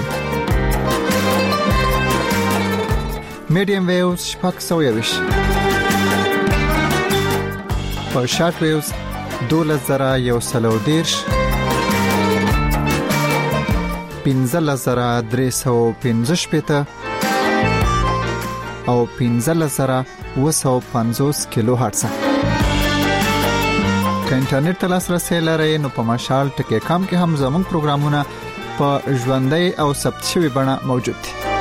میډیم ویوز شپږ سویوش په شارټ ویوز 2113 15315 او 15750 کیلو هرتز. که انټرنیټ ته لاسرسي لرئ نو په مشال ټکی کام کې هم زموږ پروګرامونه په ژوندۍ او ثبت شوی بڼه موجود دي.